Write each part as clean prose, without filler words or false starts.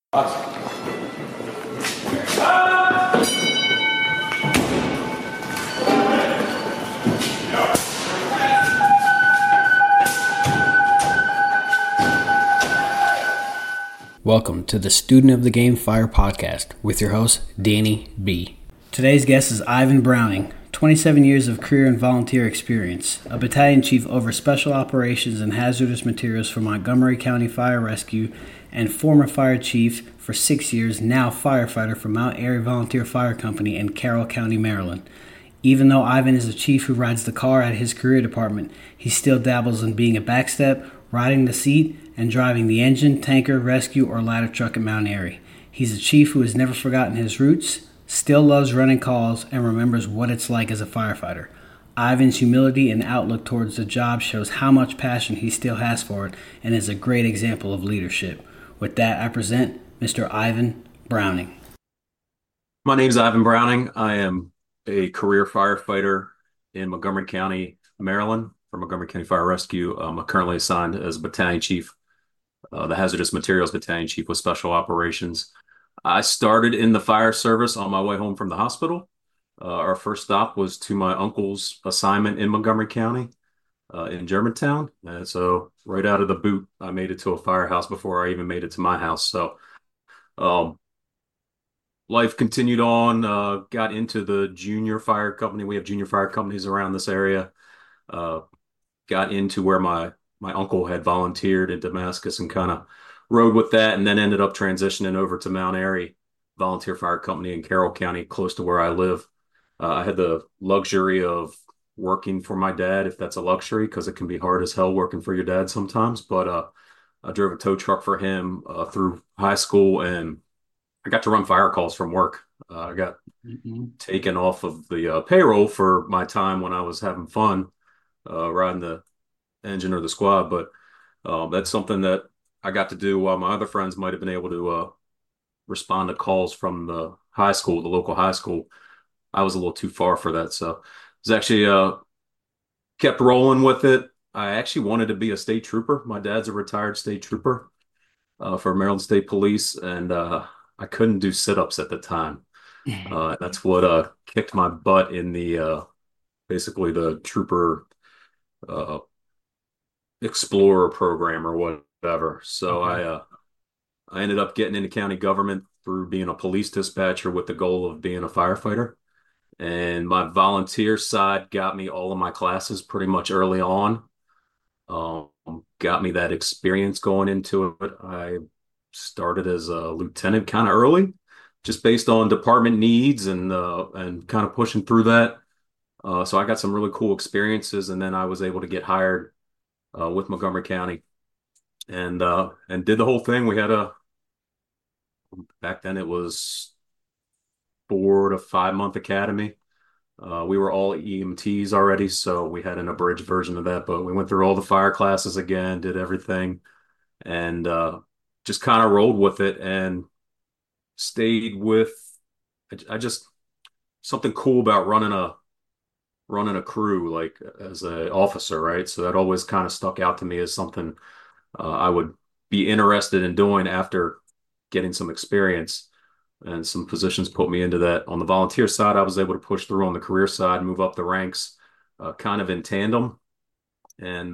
Welcome to the Student of the Game Fire podcast with your host, Danny B. Today's guest is Ivan Browning, 27 years of career and volunteer experience, a battalion chief over special operations and hazardous materials for Montgomery County Fire Rescue, and former fire chief for 6 years, now firefighter for Mount Airy Volunteer Fire Company in Carroll County, Maryland. Even though Ivan is a chief who rides the car at his career department, he still dabbles in being a backstep, riding the seat, and driving the engine, tanker, rescue, or ladder truck at Mount Airy. He's a chief who has never forgotten his roots, still loves running calls, and remembers what it's like as a firefighter. Ivan's humility and outlook towards the job shows how much passion he still has for it and is a great example of leadership. With that, I present Mr. Ivan Browning. My name is Ivan Browning. I am a career firefighter in Montgomery County, Maryland, for Montgomery County Fire Rescue. I'm currently assigned as battalion chief, the hazardous materials battalion chief with special operations. I started in the fire service on my way home from the hospital. Our first stop was to my uncle's assignment in Montgomery County, in Germantown. And so right out of the boot, I made it to a firehouse before I even made it to my house. So life continued on, got into the junior fire company. We have junior fire companies around this area. Got into where my uncle had volunteered in Damascus and kind of rode with that, and then ended up transitioning over to Mount Airy Volunteer Fire Company in Carroll County, close to where I live. I had the luxury of working for my dad, if that's a luxury, because it can be hard as hell working for your dad sometimes. But I drove a tow truck for him through high school, and I got to run fire calls from work. I got taken off of the payroll for my time when I was having fun riding the engine or the squad. But that's something that I got to do while my other friends might have been able to respond to calls from the high school, the local high school. I was a little too far for that. So I was actually kept rolling with it. I actually wanted to be a state trooper. My dad's a retired state trooper for Maryland State Police, and I couldn't do sit-ups at the time. That's what kicked my butt in the basically the trooper explorer program or whatever. So okay. I ended up getting into county government through being a police dispatcher with the goal of being a firefighter. And my volunteer side got me all of my classes pretty much early on. Got me that experience going into it. I started as a lieutenant kind of early, just based on department needs and kind of pushing through that. So I got some really cool experiences, and then I was able to get hired with Montgomery County, and did the whole thing. We had back then it was 4 to 5 month academy. We were all EMTs already, so we had an abridged version of that, but we went through all the fire classes again, did everything, and just kind of rolled with it and stayed with. I just something cool about running a crew, like as an officer, right? So that always kind of stuck out to me as something I would be interested in doing after getting some experience, and some positions put me into that. On the volunteer side, I was able to push through on the career side, move up the ranks, kind of in tandem. And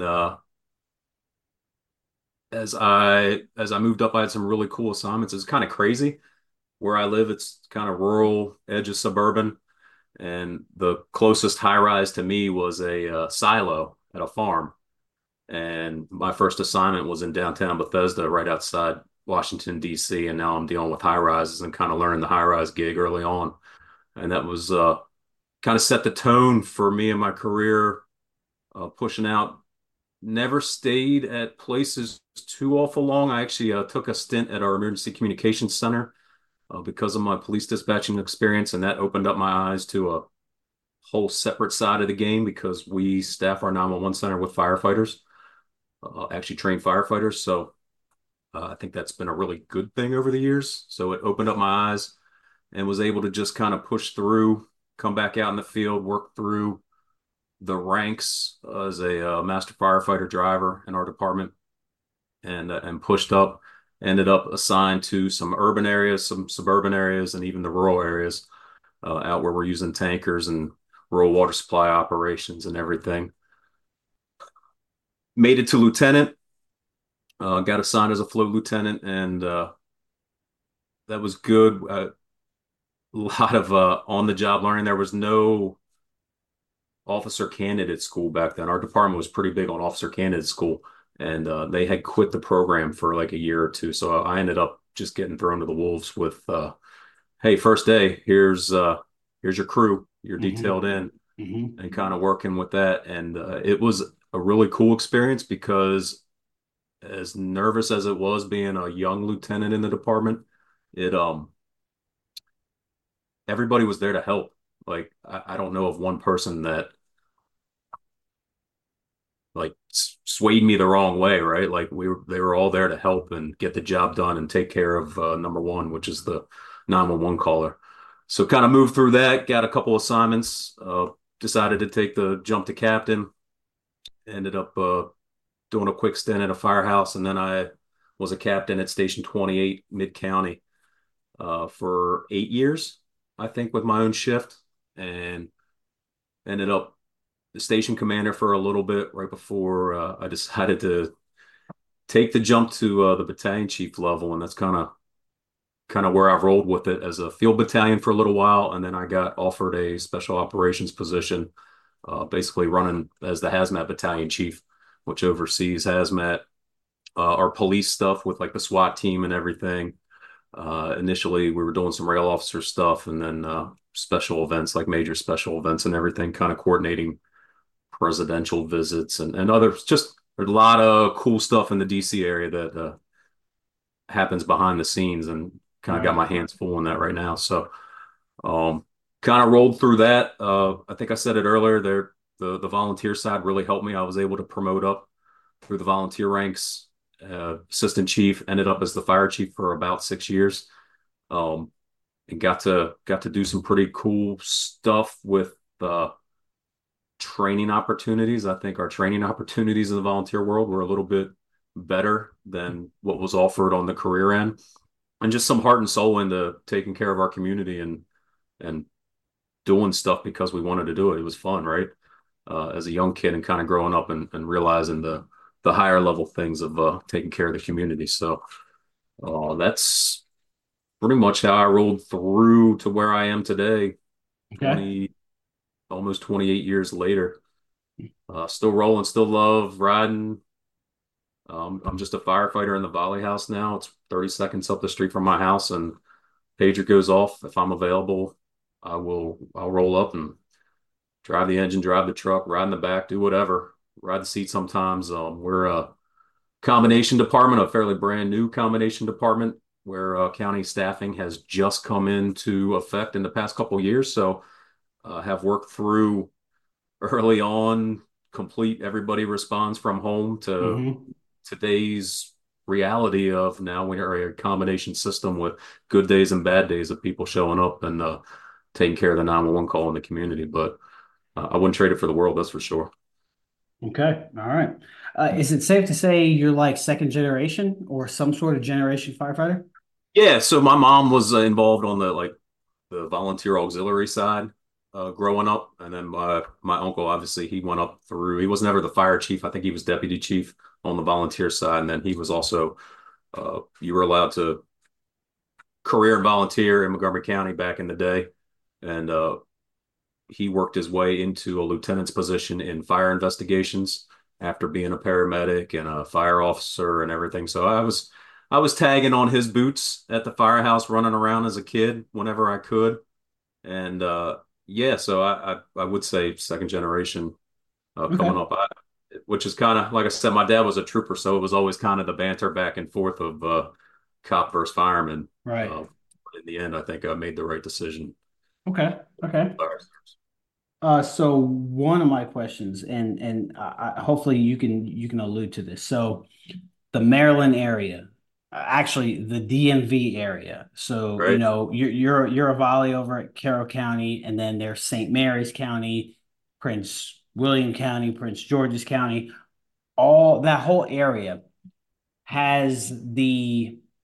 as I moved up, I had some really cool assignments. It's kind of crazy where I live. It's kind of rural, edge of suburban. And the closest high rise to me was a silo at a farm. And my first assignment was in downtown Bethesda, right outside Washington, D.C. And now I'm dealing with high rises and kind of learning the high rise gig early on. And that was kind of set the tone for me in my career, pushing out. Never stayed at places too awful long. I actually took a stint at our emergency communications center because of my police dispatching experience, and that opened up my eyes to a whole separate side of the game, because we staff our 911 center with firefighters, actually trained firefighters. So I think that's been a really good thing over the years. So it opened up my eyes and was able to just kind of push through, come back out in the field, work through the ranks as a master firefighter driver in our department, and pushed up. Ended up assigned to some urban areas, some suburban areas, and even the rural areas out where we're using tankers and rural water supply operations and everything. Made it to lieutenant, got assigned as a float lieutenant, and that was good. A lot of on the job learning. There was no officer candidate school back then. Our department was pretty big on officer candidate school, and they had quit the program for like a year or two. So I ended up just getting thrown to the wolves with, "Hey, first day, here's your crew. You're Hmm. detailed in," Hmm. and kind of working with that. And it was a really cool experience because as nervous as it was being a young lieutenant in the department, it everybody was there to help. Like I don't know of one person that like swayed me the wrong way, right? Like they were all there to help and get the job done and take care of number one, which is the 911 caller. So kind of moved through that, got a couple assignments, decided to take the jump to captain, ended up doing a quick stint at a firehouse, and then I was a captain at Station 28 Mid County for 8 years, I think, with my own shift, and ended up the station commander for a little bit right before I decided to take the jump to the battalion chief level, and that's kind of where I've rolled with it as a field battalion for a little while, and then I got offered a special operations position, basically running as the hazmat battalion chief, which oversees hazmat, our police stuff with like the SWAT team and everything. Initially, we were doing some rail officer stuff, and then special events like major special events and everything, kind of coordinating presidential visits and others. Just a lot of cool stuff in the DC area that happens behind the scenes, and kind of got my Right. hands full in that right now. So, um, kind of rolled through that. I think I said it earlier there. The volunteer side really helped me. I was able to promote up through the volunteer ranks. Assistant chief, ended up as the fire chief for about 6 years. Um, and got to do some pretty cool stuff with training opportunities. I think our training opportunities in the volunteer world were a little bit better than what was offered on the career end, and just some heart and soul into taking care of our community and doing stuff because we wanted to do it. It was fun, right? As a young kid and kind of growing up and realizing the higher level things of taking care of the community. So that's pretty much how I rolled through to where I am today, Okay. 20, almost 28 years later. Still rolling, still love riding. I'm just a firefighter in the Volley House now. It's 30 seconds up the street from my house, and pager goes off. If I'm available, I'll roll up and drive the engine, drive the truck, ride in the back, do whatever. Ride the seat sometimes. We're a combination department, a fairly brand new combination department where county staffing has just come into effect in the past couple of years. So have worked through early on, complete everybody responds from home to Hmm. today's reality of now we are a combination system with good days and bad days of people showing up and taking care of the 911 call in the community. But I wouldn't trade it for the world, that's for sure. Okay. All right. Is it safe to say you're like second generation or some sort of generation firefighter? Yeah, so my mom was involved on the volunteer auxiliary side growing up, and then my uncle obviously he went up through. He was never the fire chief. I think he was deputy chief on the volunteer side, and then he was also you were allowed to career and volunteer in Montgomery County back in the day, and he worked his way into a lieutenant's position in fire investigations after being a paramedic and a fire officer and everything. So I was tagging on his boots at the firehouse, running around as a kid whenever I could, and yeah, so I would say second generation coming Okay. up. Which is kind of like I said, my dad was a trooper, so it was always kind of the banter back and forth of cop versus fireman. Right. Uh, in the end, I think I made the right decision. Okay. Okay. So one of my questions, and hopefully you can allude to this. So the Maryland area, actually the DMV area. So Right? you're a volley over at Carroll County, and then there's St. Mary's County, Prince William County, Prince George's County. All that whole area has the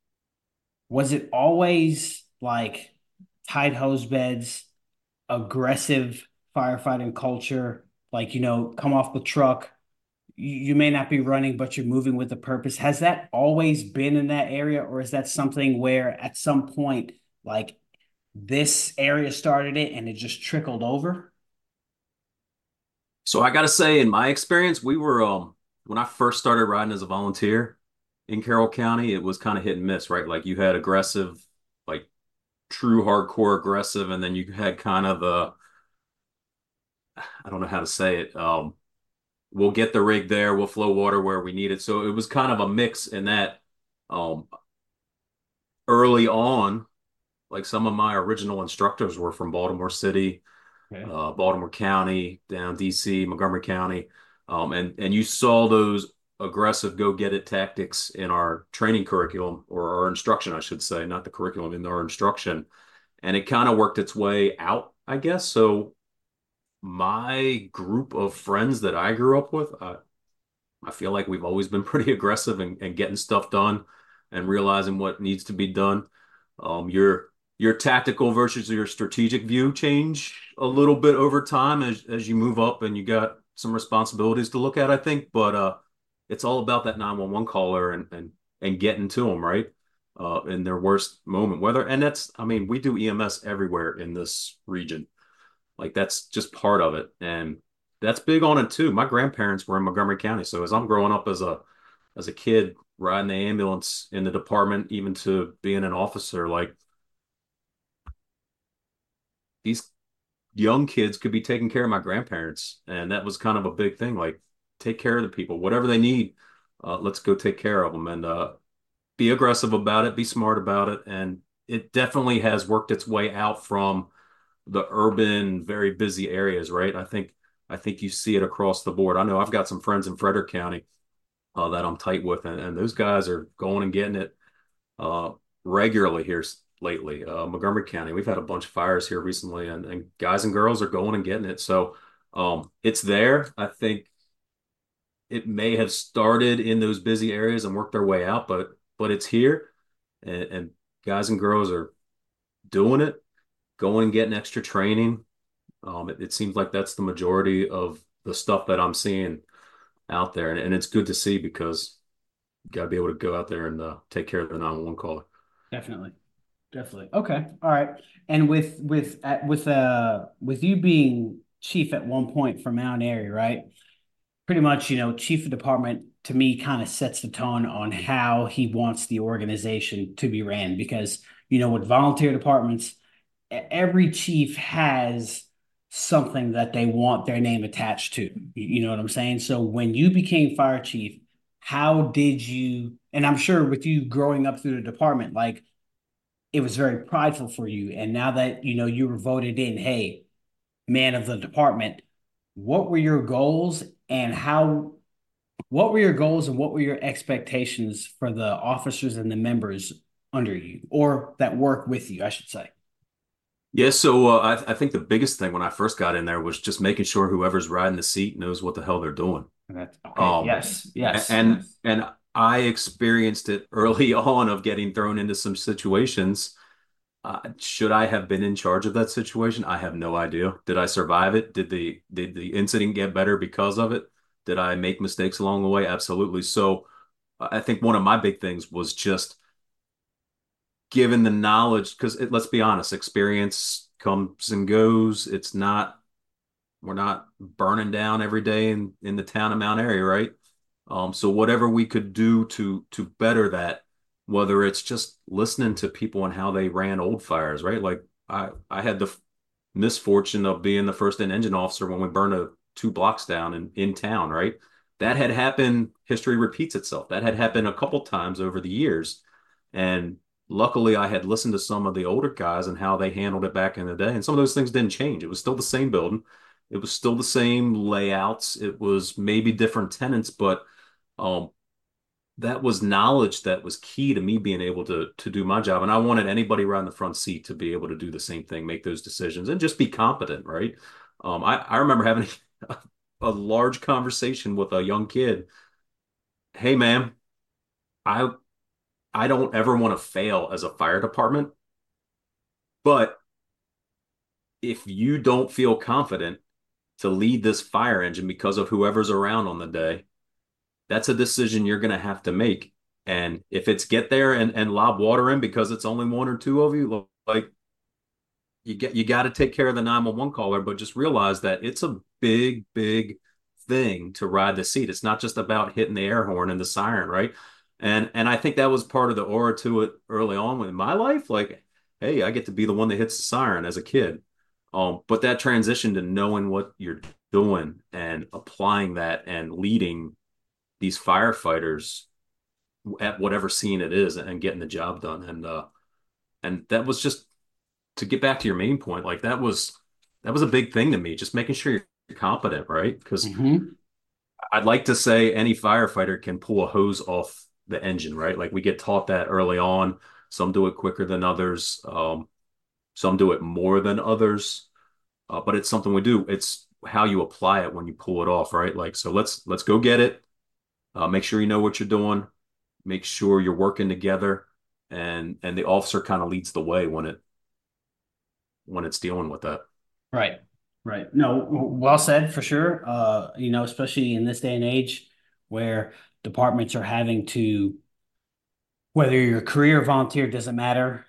was it always like tight hose beds, aggressive firefighting culture, like, come off the truck, you may not be running, but you're moving with a purpose. Has that always been in that area, or is that something where at some point, like this area started it and it just trickled over? So I gotta say, in my experience, we were when I first started riding as a volunteer in Carroll County, it was kind of hit and miss, right? Like you had aggressive, like true hardcore aggressive, and then you had kind of the I don't know how to say it. We'll get the rig there, we'll flow water where we need it. So it was kind of a mix in that um early on, like some of my original instructors were from Baltimore City, Okay. Baltimore County, down DC, Montgomery County. And you saw those aggressive go get it tactics in our training curriculum or our instruction, I should say, not the curriculum, in our instruction. And it kind of worked its way out, I guess. So my group of friends that I grew up with, I feel like we've always been pretty aggressive and getting stuff done and realizing what needs to be done. Your tactical versus your strategic view change a little bit over time as you move up and you got some responsibilities to look at, I think. But it's all about that 911 caller and getting to them, right? In their worst moment. Whether and that's I mean, we do EMS everywhere in this region. Like that's just part of it. And that's big on it too. My grandparents were in Montgomery County. So as I'm growing up as a kid riding the ambulance in the department, even to being an officer, like these young kids could be taking care of my grandparents. And that was kind of a big thing. Like take care of the people, whatever they need. Let's go take care of them and be aggressive about it, be smart about it. And it definitely has worked its way out from the urban, very busy areas, right? I think you see it across the board. I know I've got some friends in Frederick County that I'm tight with, and those guys are going and getting it uh, regularly here lately. Montgomery County, we've had a bunch of fires here recently, and guys and girls are going and getting it. So it's there. I think it may have started in those busy areas and worked their way out, but it's here, and guys and girls are doing it, going and getting extra training. It seems like that's the majority of the stuff that I'm seeing out there, and it's good to see because you got to be able to go out there and take care of the 911 caller. Definitely. Definitely. Okay. All right. And with you being chief at one point for Mount Airy, right? Pretty much, chief of department to me kind of sets the tone on how he wants the organization to be ran because, with volunteer departments, every chief has something that they want their name attached to. You know what I'm saying? So when you became fire chief, how did you, and I'm sure with you growing up through the department, like it was very prideful for you. And now that, you were voted in, hey, man of the department, what were your goals and what were your goals and what were your expectations for the officers and the members under you or that work with you, I should say? Yeah, so I think the biggest thing when I first got in there was just making sure whoever's riding the seat knows what the hell they're doing. That's okay. Um, Yes. Yes. and I experienced it early on of getting thrown into some situations. Should I have been in charge of that situation? I have no idea. Did I survive it? Did the incident get better because of it? Did I make mistakes along the way? Absolutely. So I think one of my big things was just given the knowledge, because let's be honest, experience comes and goes. It's not we're not burning down every day in the town of Mount Airy, right? So whatever we could do to better that, whether it's just listening to people and how they ran old fires, right? Like I had the misfortune of being the first in engine officer when we burned two blocks down in town, right? That had happened, history repeats itself. That had happened a couple times over the years. And luckily I had listened to some of the older guys and how they handled it back in the day. And some of those things didn't change. It was still the same building. It was still the same layouts. It was maybe different tenants, but um, that was knowledge that was key to me being able to do my job. And I wanted anybody around the front seat to be able to do the same thing, make those decisions, and just be competent, right? I remember having a large conversation with a young kid. Hey, ma'am, I I don't ever want to fail as a fire department, but if you don't feel confident to lead this fire engine because of whoever's around on the day, that's a decision you're going to have to make. And if it's get there and lob water in because it's only one or two of you, like you got to take care of the 911 caller, but just realize that it's a big, big thing to ride the seat. It's not just about hitting the air horn and the siren, right? And I think that was part of the aura to it early on in my life. Like, hey, I get to be the one that hits the siren as a kid. But that transition to knowing what you're doing and applying that and leading these firefighters at whatever scene it is and getting the job done. And that was just to get back to your main point, like that was a big thing to me, just making sure you're competent, right? Because Hmm. I'd like to say any firefighter can pull a hose off the engine, right? Like we get taught that early on. Some do it quicker than others. Some do it more than others. But it's something we do. It's how you apply it when you pull it off, right? Like, so let's go get it. Make sure you know what you're doing. Make sure you're working together, and the officer kind of leads the way when it's dealing with that. Right. Right. No, well said for sure. Especially in this day and age where departments are having to, whether you're a career volunteer, doesn't matter.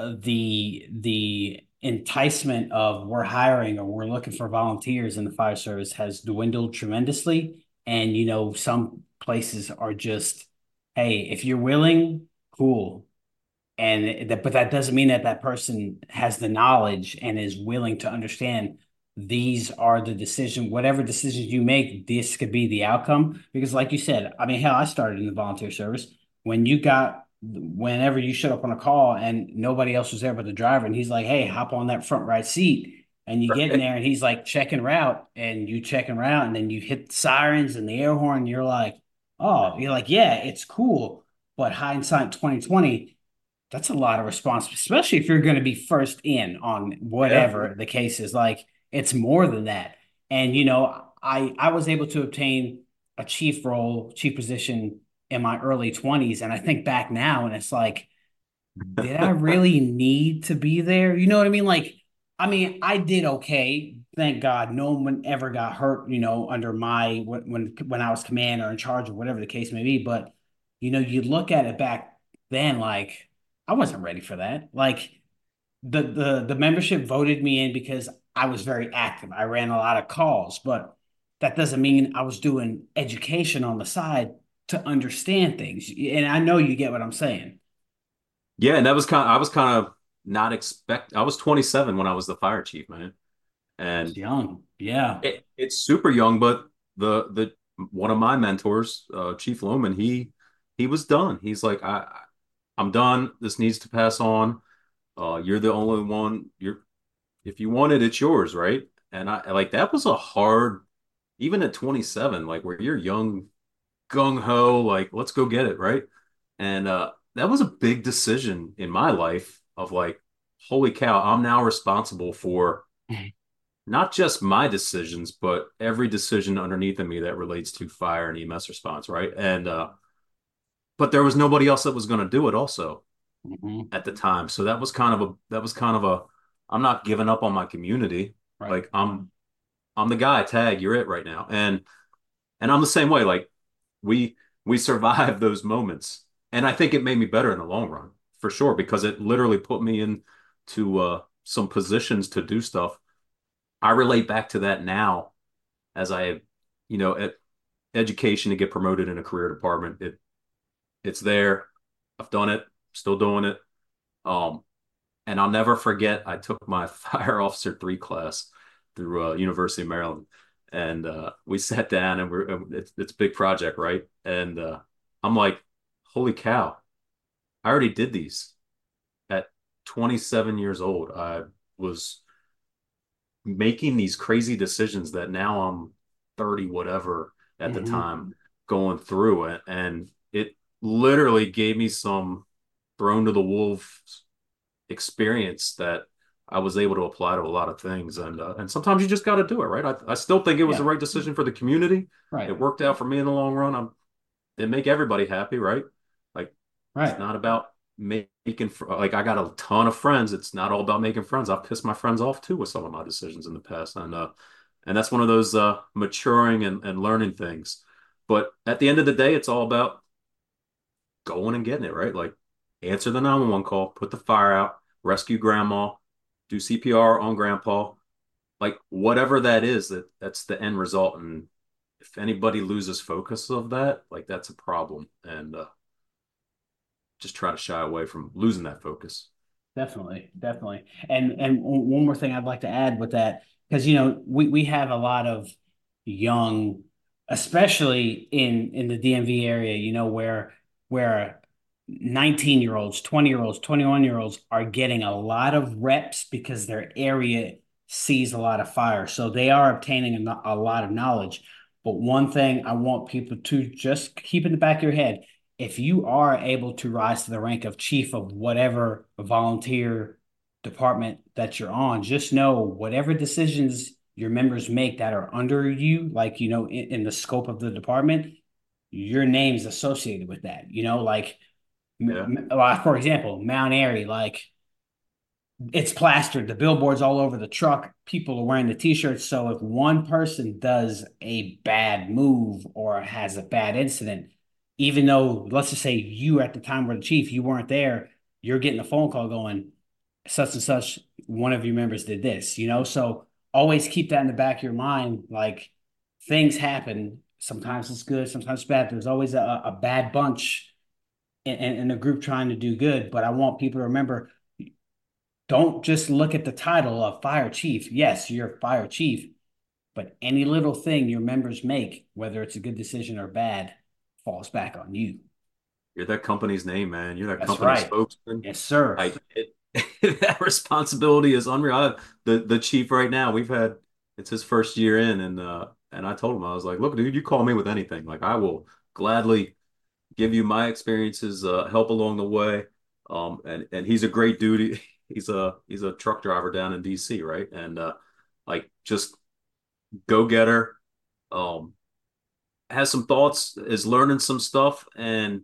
The enticement of we're hiring or we're looking for volunteers in the fire service has dwindled tremendously. And some places are just, hey, if you're willing, cool. But that doesn't mean that that person has the knowledge and is willing to understand these are the decision, whatever decisions you make, this could be the outcome. Because, like you said, I mean, hell, I started in the volunteer service. Whenever you showed up on a call and nobody else was there but the driver, and he's like, "Hey, hop on that front right seat," and you get in there, and he's like checking route, and you checking route, and then you hit the sirens and the air horn, and you're like, "Oh," you're like, "Yeah, it's cool." But hindsight 2020, that's a lot of responsibility, especially if you're going to be first in on Yeah. whatever the case is. Like it's more than that. And I was able to obtain a chief position in my early 20s, and I think back now, and it's like, did I really need to be there? You know what I mean? Like, I mean, I did okay. Thank God, no one ever got hurt. Under my when I was commander or in charge or whatever the case may be. But you look at it back then, like I wasn't ready for that. Like the membership voted me in because I was very active. I ran a lot of calls, but that doesn't mean I was doing education on the side to understand things. And I know you get what I'm saying. Yeah, and that was I was kind of not expect I was 27 when I was the fire chief, man. It's And young. Yeah. it's super young, but the one of my mentors, Chief Loman, he was done. He's like, I'm done. This needs to pass on. You're the only one. If you want it, it's yours, right? And I like that was a hard, even at 27, like where you're young, gung ho, like let's go get it, right? And that was a big decision in my life of like, holy cow, I'm now responsible for not just my decisions, but every decision underneath of me that relates to fire and EMS response, right? And but there was nobody else that was going to do it also Hmm. at the time. So that was kind of a I'm not giving up on my community. Right. Like I'm the guy, tag, you're it right now. And I'm the same way. Like we we survived those moments. And I think it made me better in the long run, for sure, because it literally put me into some positions to do stuff. I relate back to that now as I, education to get promoted in a career department. It's there. I've done it, still doing it. Um, and I'll never forget. I took my fire officer 3 class through University of Maryland, and we sat down and it's a big project, right? And I'm like, holy cow! I already did these at 27 years old. I was making these crazy decisions that now I'm 30 whatever at the Hmm. time going through it, and it literally gave me some thrown to the wolves experience that I was able to apply to a lot of things, and sometimes you just got to do it, right? I still think it was the Yeah. right decision for the community. Right. It worked out for me in the long run. It make everybody happy, right? Like Right. It's not about making like I got a ton of friends. It's not all about making friends. I've pissed my friends off too with some of my decisions in the past, and that's one of those maturing and learning things. But at the end of the day, it's all about going and getting it right. Like answer the 911 call, put the fire out, rescue grandma, do CPR on grandpa, like whatever that is, that's the end result. And if anybody loses focus of that, like that's a problem. And just try to shy away from losing that focus. Definitely, definitely. And one more thing I'd like to add with that, because we have a lot of young, especially in the DMV area, where 19-year-olds, 20-year-olds, 21-year-olds are getting a lot of reps because their area sees a lot of fire. So they are obtaining a lot of knowledge. But one thing I want people to just keep in the back of your head, if you are able to rise to the rank of chief of whatever volunteer department that you're on, just know whatever decisions your members make that are under you, like, in the scope of the department, your name's associated with that, like, Yeah. for example, Mount Airy, like, it's plastered. The billboards all over the truck. People are wearing the t-shirts. So if one person does a bad move or has a bad incident, even though, let's just say you at the time were the chief, you weren't there, you're getting a phone call going, such and such, one of your members did this, So always keep that in the back of your mind. Like, things happen. Sometimes it's good, sometimes it's bad. There's always a bad bunch in a group trying to do good. But I want people to remember, don't just look at the title of fire chief. Yes, you're fire chief, but any little thing your members make, whether it's a good decision or bad, falls back on you. You're that company's name, man. You're that That's company's right. spokesman. Yes, sir. That responsibility is unreal. The chief right now, it's his first year in, and I told him, I was like, look, dude, you call me with anything. Like I will gladly give you my experiences, help along the way. And he's a great dude. He's a truck driver down in DC, right? And like just go getter. Um, has some thoughts, is learning some stuff, and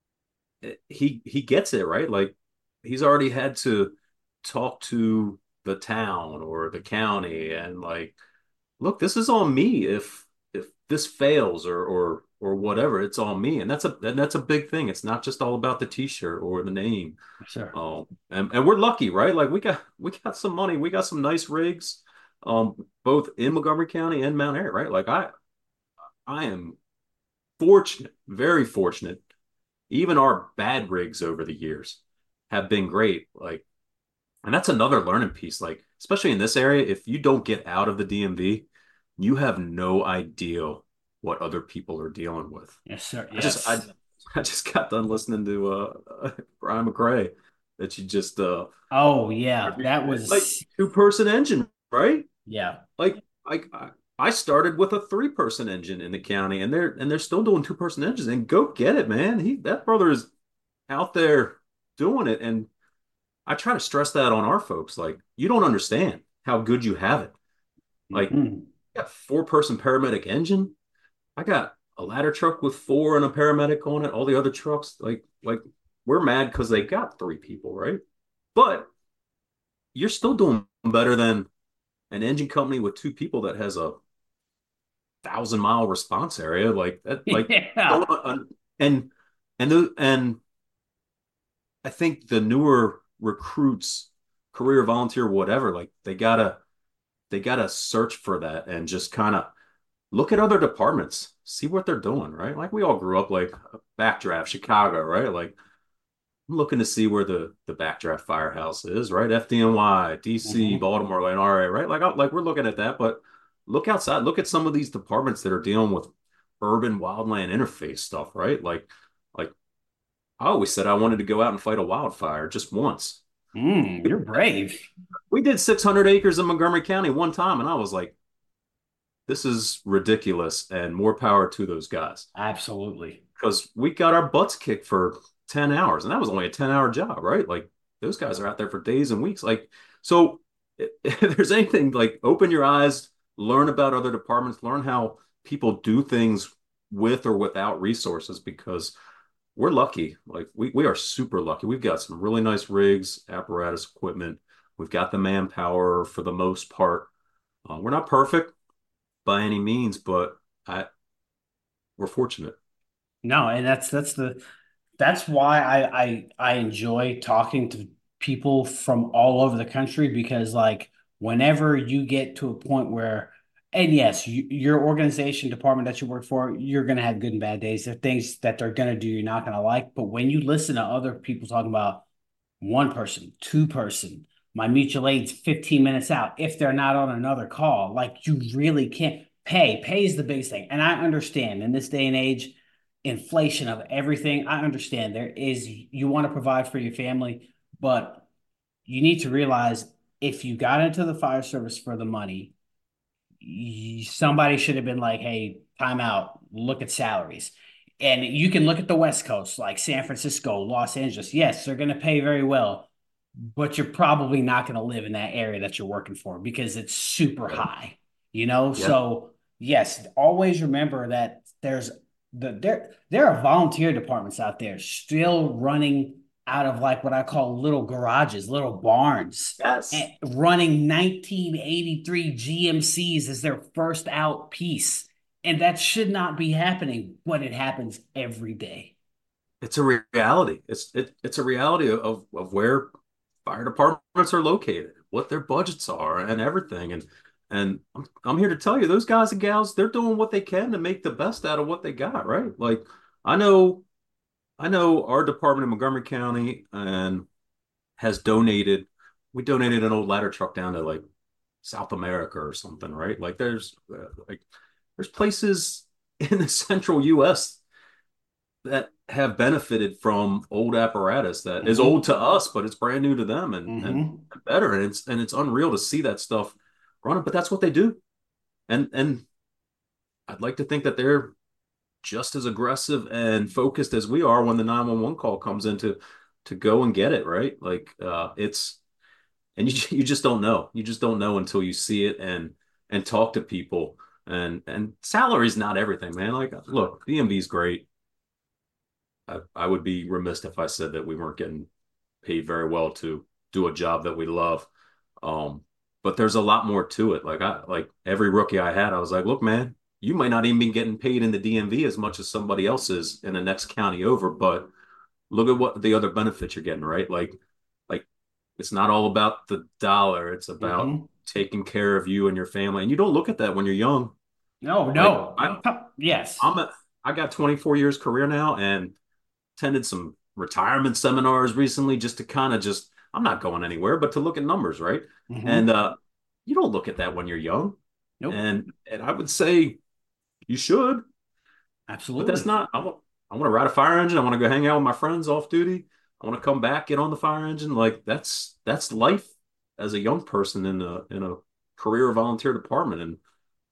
he gets it right. Like he's already had to talk to the town or the county, and like, look, this is on me if this fails or whatever, it's on me, and that's a big thing. It's not just all about the t-shirt or the name. Yes, sir. And we're lucky, right? Like we got some money, we got some nice rigs, both in Montgomery County and Mount Airy, right? Like I am fortunate, very fortunate. Even our bad rigs over the years have been great. Like, and that's another learning piece. Like, especially in this area, if you don't get out of the DMV, you have no idea what other people are dealing with. Yes, sir. I just I Yes. I just got done listening to Brian McRae that you just Oh, yeah. That like was, two-person engine, right? yeah. Like I started with a three-person engine in the county, and they're still doing two-person engines. And go get it, man. That brother is out there doing it. And I try to stress that on our folks. Like, you don't understand how good you have it. Like, Mhm. I got four-person paramedic engine. I got a ladder truck with four and a paramedic on it. All the other trucks, like we're mad because they got three people, right? But you're still doing better than an engine company with two people that has a 1,000-mile response area like that. Like, Yeah. and and I think the newer recruits, career volunteer, whatever, like they gotta search for that and just kind of look at other departments, see what they're doing, right? Like we all grew up like Backdraft, Chicago, right? Like I'm looking to see where the Backdraft firehouse is, right? FDNY, DC, Mhm. Baltimore, like RA, right? Like we're looking at that, but look outside, look at some of these departments that are dealing with urban wildland interface stuff, right? Like I always said I wanted to go out and fight a wildfire just once. You're brave. We did 600 acres in Montgomery County one time, and I was like, this is ridiculous, and more power to those guys Absolutely. because we got our butts kicked for 10 hours, and that was only a 10-hour job, right? Like those guys are out there for days and weeks. Like, so if there's anything, like open your eyes, learn about other departments, learn how people do things with or without resources, because we're lucky. Like we are super lucky. We've got some really nice rigs, apparatus, equipment. We've got the manpower for the most part. We're not perfect by any means, but I we're fortunate. No, and that's why I enjoy talking to people from all over the country because like whenever you get to a point where and yes, your organization department that you work for, you're gonna have good and bad days. There are things that they're gonna do you're not gonna like. But when you listen to other people talking about one person, two person, my mutual aid's 15 minutes out if they're not on another call, like you really can't pay is the biggest thing. And I understand in this day and age inflation of everything. I understand there is, you want to provide for your family, but you need to realize if you got into the fire service for the money, somebody should have been like, hey, time out, look at salaries. And you can look at the West Coast, like San Francisco, Los Angeles. Yes, they're going to pay very well, but you're probably not going to live in that area that you're working for because it's super Yeah. high, you know? Yeah. So, yes, always remember that there are volunteer departments out there still running out of like what I call little garages, little barns, and Yes. running 1983 GMCs as their first out piece. And that should not be happening, but it happens every day. It's a reality. It's a reality of where fire departments are located, what their budgets are, and everything. And I'm here to tell you, those guys and gals, they're doing what they can to make the best out of what they got, right? Like I know I know our department in Montgomery County and has donated. We donated an old ladder truck down to like South America or something, right? Like there's places in the central U.S. that have benefited from old apparatus that is Mm-hmm. old to us, but it's brand new to them and Mm-hmm. better. And it's unreal to see that stuff running, but that's what they do. And I'd like to think that they're just as aggressive and focused as we are when the 911 call comes in to go and get it, right? Like it's and you just don't know. You just don't know until you see it and talk to people. And salary's not everything, man. Like look, DMV is great. I would be remiss if I said that we weren't getting paid very well to do a job that we love. Um, but there's a lot more to it. Like every rookie I had, I was like, look, man, you might not even be getting paid in the DMV as much as somebody else is in the next county over, but look at what the other benefits you're getting, right? Like it's not all about the dollar. It's about Mm-hmm. taking care of you and your family. And you don't look at that when you're young. No, Like no. Yes. I'm a, I got 24 years career now and attended some retirement seminars recently just to kind of just I'm not going anywhere, but to look at numbers, right? And Mm-hmm. you don't look at that when you're young. Nope. And I would say you should, but that's Absolutely. not I want to ride a fire engine. I want to go hang out with my friends off duty. I want to come back, get on the fire engine. Like that's life as a young person in a career volunteer department. And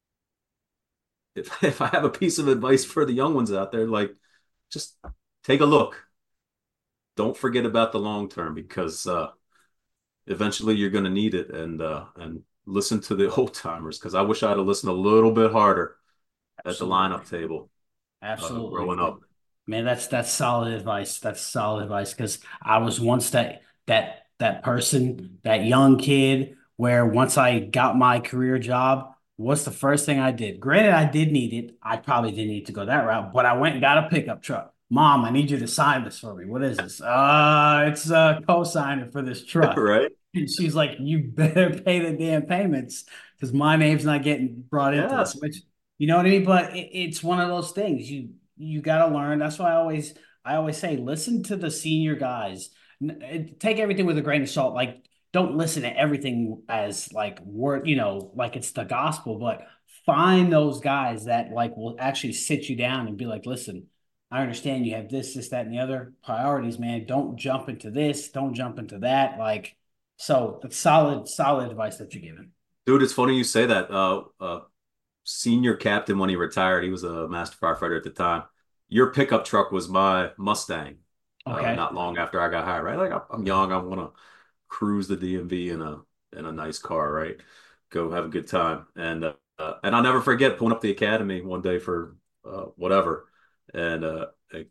if I have a piece of advice for the young ones out there, like just take a look. Don't forget about the long term because eventually you're going to need it and listen to the old timers because I wish I'd have listened a little bit harder at the Absolutely. lineup table Absolutely. growing up. Man, that's solid advice. That's solid advice because I was once that person, that young kid, where once I got my career job, what's the first thing I did? Granted, I did need it. I probably didn't need to go that route, but I went and got a pickup truck. Mom, I need you to sign this for me. What is this? It's a co-signer for this truck. Right? And she's like, you better pay the damn payments because my name's not getting brought into this, Yes. which you know what I mean? But it's one of those things you got to learn. That's why I always say listen to the senior guys. Take everything with a grain of salt. Like don't listen to everything as like word, like it's the gospel, but find those guys that like will actually sit you down and be like, listen, I understand you have this, that, and the other priorities, man. Don't jump into this, don't jump into that. Like, so that's solid advice that you're giving. Dude, it's funny you say that. Senior captain when he retired, he was a master firefighter at the time. Your pickup truck was my Mustang. Okay. Not long after I got hired, right? Like I'm young, I want to cruise the DMV in a nice car, right? Go have a good time, and I'll never forget pulling up the academy one day for whatever, and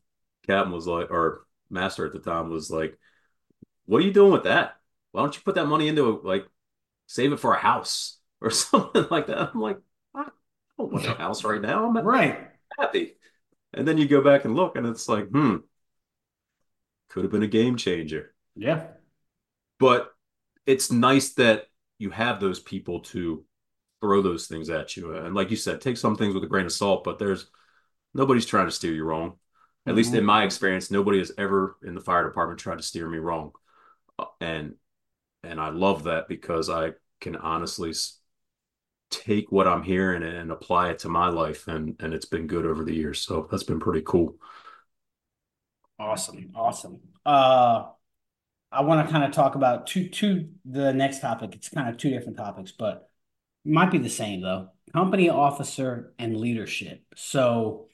captain was like, or master at the time was like, "What are you doing with that? Why don't you put that money into like save it for a house or something like that?" I'm like, I don't want no house right now. I'm Right. happy. And then you go back and look, and it's like, could have been a game changer. Yeah. But it's nice that you have those people to throw those things at you. And like you said, take some things with a grain of salt, but there's nobody's trying to steer you wrong. At least in Hmm. my experience, nobody has ever in the fire department tried to steer me wrong. And I love that because I can honestly take what I'm hearing and apply it to my life, and it's been good over the years. So that's been pretty cool. Awesome. Awesome. I want to kind of talk about the next topic. It's kind of two different topics, but might be the same though. Company officer and leadership. So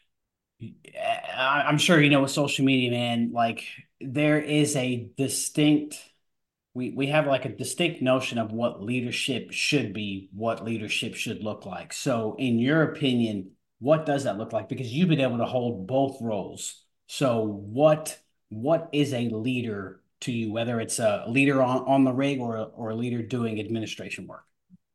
I'm sure you know with social media, man, like there is a distinct we have like a distinct notion of what leadership should be, what leadership should look like. So in your opinion, what does that look like? Because you've been able to hold both roles. So what is a leader to you, whether it's a leader on the rig or a leader doing administration work?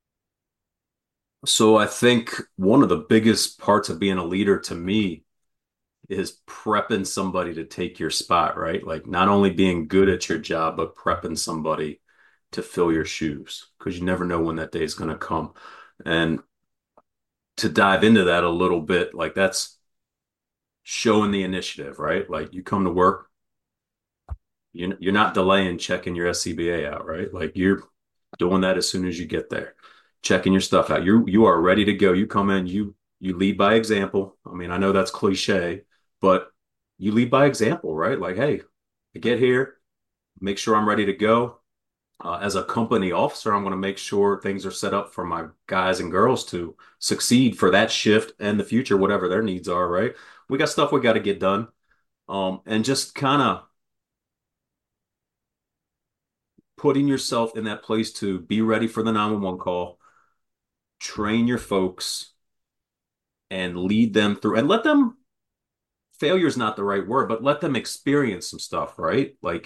So I think one of the biggest parts of being a leader to me is prepping somebody to take your spot, right? Like not only being good at your job, but prepping somebody to fill your shoes because you never know when that day is going to come. And to dive into that a little bit, like that's showing the initiative, right? Like you come to work, you're not delaying checking your SCBA out, right? Like you're doing that as soon as you get there, checking your stuff out. You are ready to go. You come in, you lead by example. I mean, I know that's cliche, but you lead by example, right? Like, hey, I get here, make sure I'm ready to go. As a company officer, I'm going to make sure things are set up for my guys and girls to succeed for that shift and the future, whatever their needs are, right? We got stuff we got to get done. And just kind of putting yourself in that place to be ready for the 911 call, train your folks and lead them through and let them failure is not the right word, but let them experience some stuff, right? Like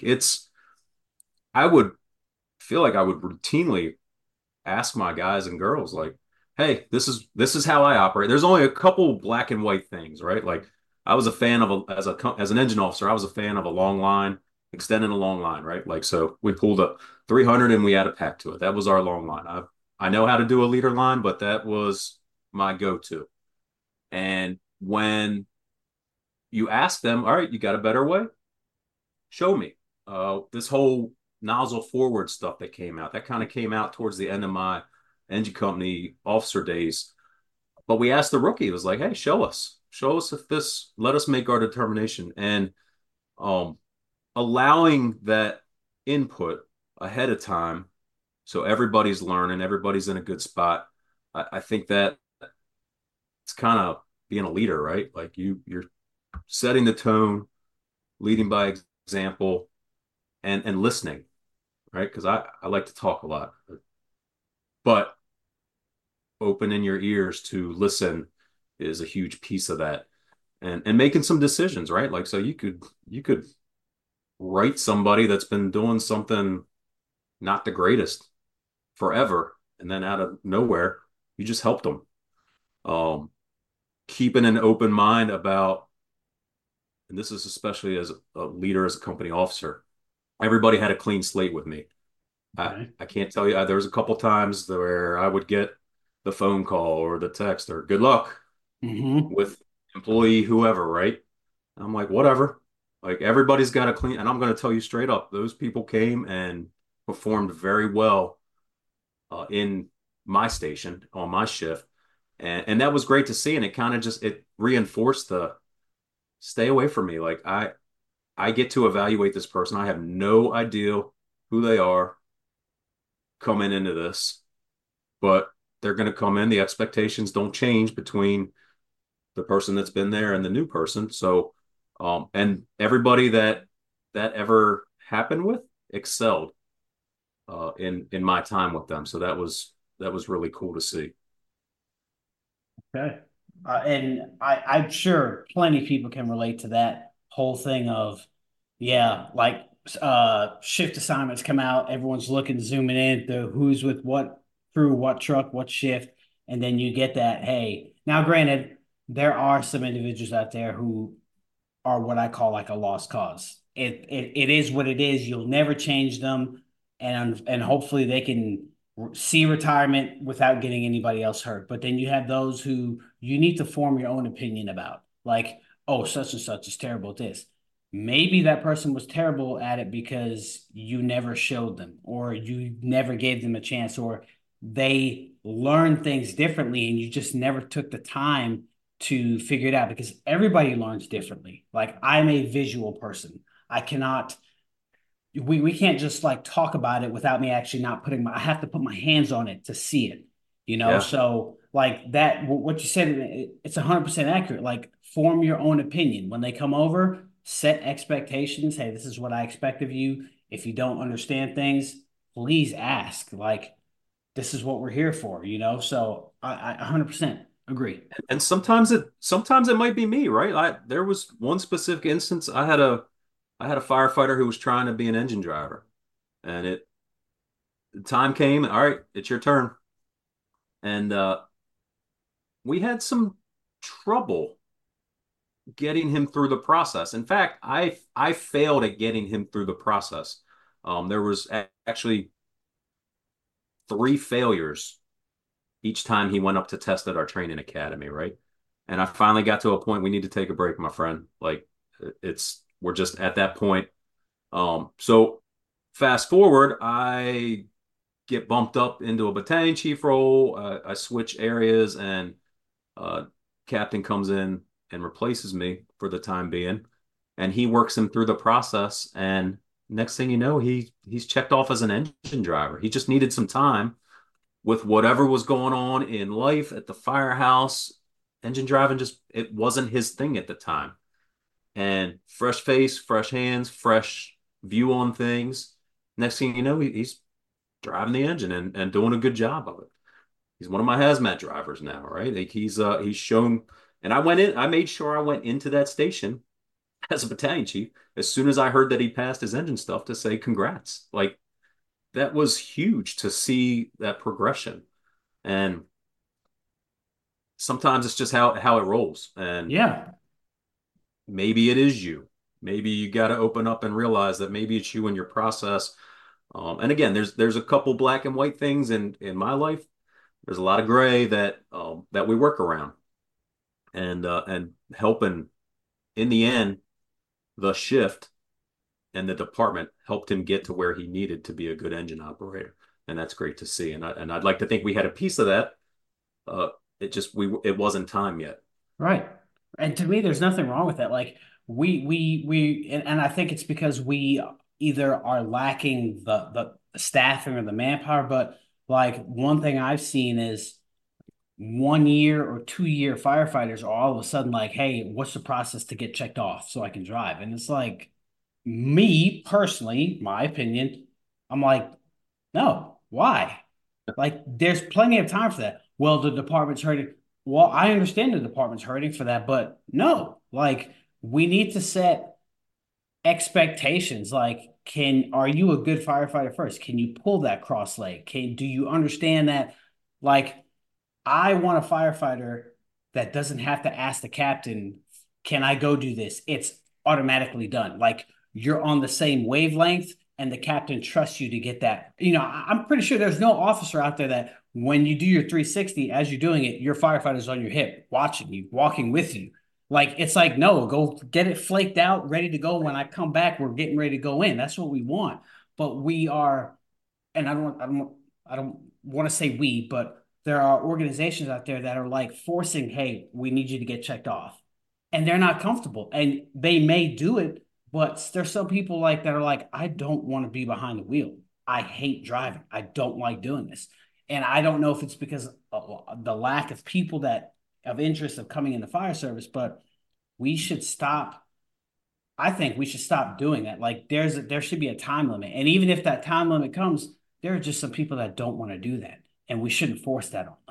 I would feel like I would routinely ask my guys and girls, like, hey, this is how I operate. There's only a couple black and white things, right? Like I was a fan of as an engine officer, I was a fan of a long line, extending a long line, right? Like so we pulled a 300 and we add a pack to it. That was our long line. I know how to do a leader line, but that was my go-to. And when you ask them, all right, you got a better way? Show me. This whole nozzle forward stuff that came out, that kind of came out towards the end of my engine company officer days. But we asked the rookie, it was like, hey, show us if this, let us make our determination. And um, allowing that input ahead of time so everybody's learning, everybody's in a good spot. I think that it's kind of being a leader, right? Like you're setting the tone, leading by example, and listening, right? Because I like to talk a lot, but opening your ears to listen is a huge piece of that. And making some decisions, right? Like so you could write somebody that's been doing something not the greatest forever, and then out of nowhere, you just helped them. Um, Keeping an open mind about, and this is especially as a leader, as a company officer, everybody had a clean slate with me. Okay. I can't tell you. There was a couple times where I would get the phone call or the text or good luck Hmm. with employee whoever, right? I'm like, whatever. Like everybody's got a clean, and I'm going to tell you straight up, those people came and performed very well in my station on my shift, and that was great to see. And it kind of just it reinforced the stay away from me. Like I get to evaluate this person. I have no idea who they are coming into this, but they're going to come in. The expectations don't change between the person that's been there and the new person. So, and everybody that ever happened with excelled in my time with them. So that was really cool to see. Okay. And I'm sure plenty of people can relate to that. whole thing of, yeah, like shift assignments come out, everyone's looking, zooming in to who's with what crew, what truck, what shift, and then you get that, hey, now granted, there are some individuals out there who are what I call like a lost cause. It is what it is. You'll never change them, and hopefully they can see retirement without getting anybody else hurt. But then you have those who you need to form your own opinion about, like, oh, such and such is terrible at this. Maybe that person was terrible at it because you never showed them, or you never gave them a chance, or they learn things differently, and you just never took the time to figure it out because everybody learns differently. Like I'm a visual person. I cannot we can't just like talk about it without me actually not putting my I have to put my hands on it to see it, you know? Yeah. So like that what you said it's 100% accurate. Like form your own opinion when they come over, set expectations. Hey, this is what I expect of you. If you don't understand things, please ask. Like this is what we're here for, you know? So I 100% agree. And sometimes it might be me, right? There was one specific instance I had a firefighter who was trying to be an engine driver, and it the time came, all right, it's your turn. And we had some trouble getting him through the process. In fact, I failed at getting him through the process. There was actually three failures each time he went up to test at our training academy, right? And I finally got to a point we need to take a break, my friend. Like it's we're just at that point. So fast forward, I get bumped up into a battalion chief role. I switch areas, and uh, captain comes in and replaces me for the time being, and he works him through the process. And next thing you know, he's checked off as an engine driver. He just needed some time with whatever was going on in life at the firehouse. Engine driving just it wasn't his thing at the time. And fresh face, fresh hands, fresh view on things. Next thing you know, he's driving the engine and doing a good job of it. He's one of my hazmat drivers now, right? Like he's shown, and I made sure I went into that station as a battalion chief as soon as I heard that he passed his engine stuff to say congrats. Like that was huge to see that progression. And sometimes it's just how it rolls. And Yeah. maybe it is you. Maybe you got to open up and realize that maybe it's you in your process. And again, there's a couple black and white things in my life. There's a lot of gray that we work around, and helping in the end, the shift and the department helped him get to where he needed to be a good engine operator, and that's great to see. And I'd like to think we had a piece of that. Uh, it wasn't time yet. Right. And to me, there's nothing wrong with that. Like and I think it's because we either are lacking the staffing or the manpower, but like one thing I've seen is 1 year or 2 year firefighters are all of a sudden like, hey, what's the process to get checked off so I can drive? And it's like me personally, my opinion, I'm like, no, why? Like, there's plenty of time for that. Well, the department's hurting. Well, I understand the department's hurting for that, but no, like, we need to set expectations. Like, are you a good firefighter first? Can you pull that cross leg? Do you understand that? Like, I want a firefighter that doesn't have to ask the captain, can I go do this? It's automatically done. Like you're on the same wavelength and the captain trusts you to get that. You know, I'm pretty sure there's no officer out there that when you do your 360, as you're doing it, your firefighter's on your hip, watching you, walking with you. Like it's like, no, go get it flaked out, ready to go. When I come back, we're getting ready to go in. That's what we want. But we are, and I don't want to say we, but there are organizations out there that are like forcing, hey, we need you to get checked off. And they're not comfortable. And they may do it, but there's some people like that are like, I don't want to be behind the wheel. I hate driving. I don't like doing this. And I don't know if it's because of the lack of people that of interest of coming in the fire service, but we should stop. I think we should stop doing that. Like there should be a time limit. And even if that time limit comes, there are just some people that don't want to do that. And we shouldn't force that on them.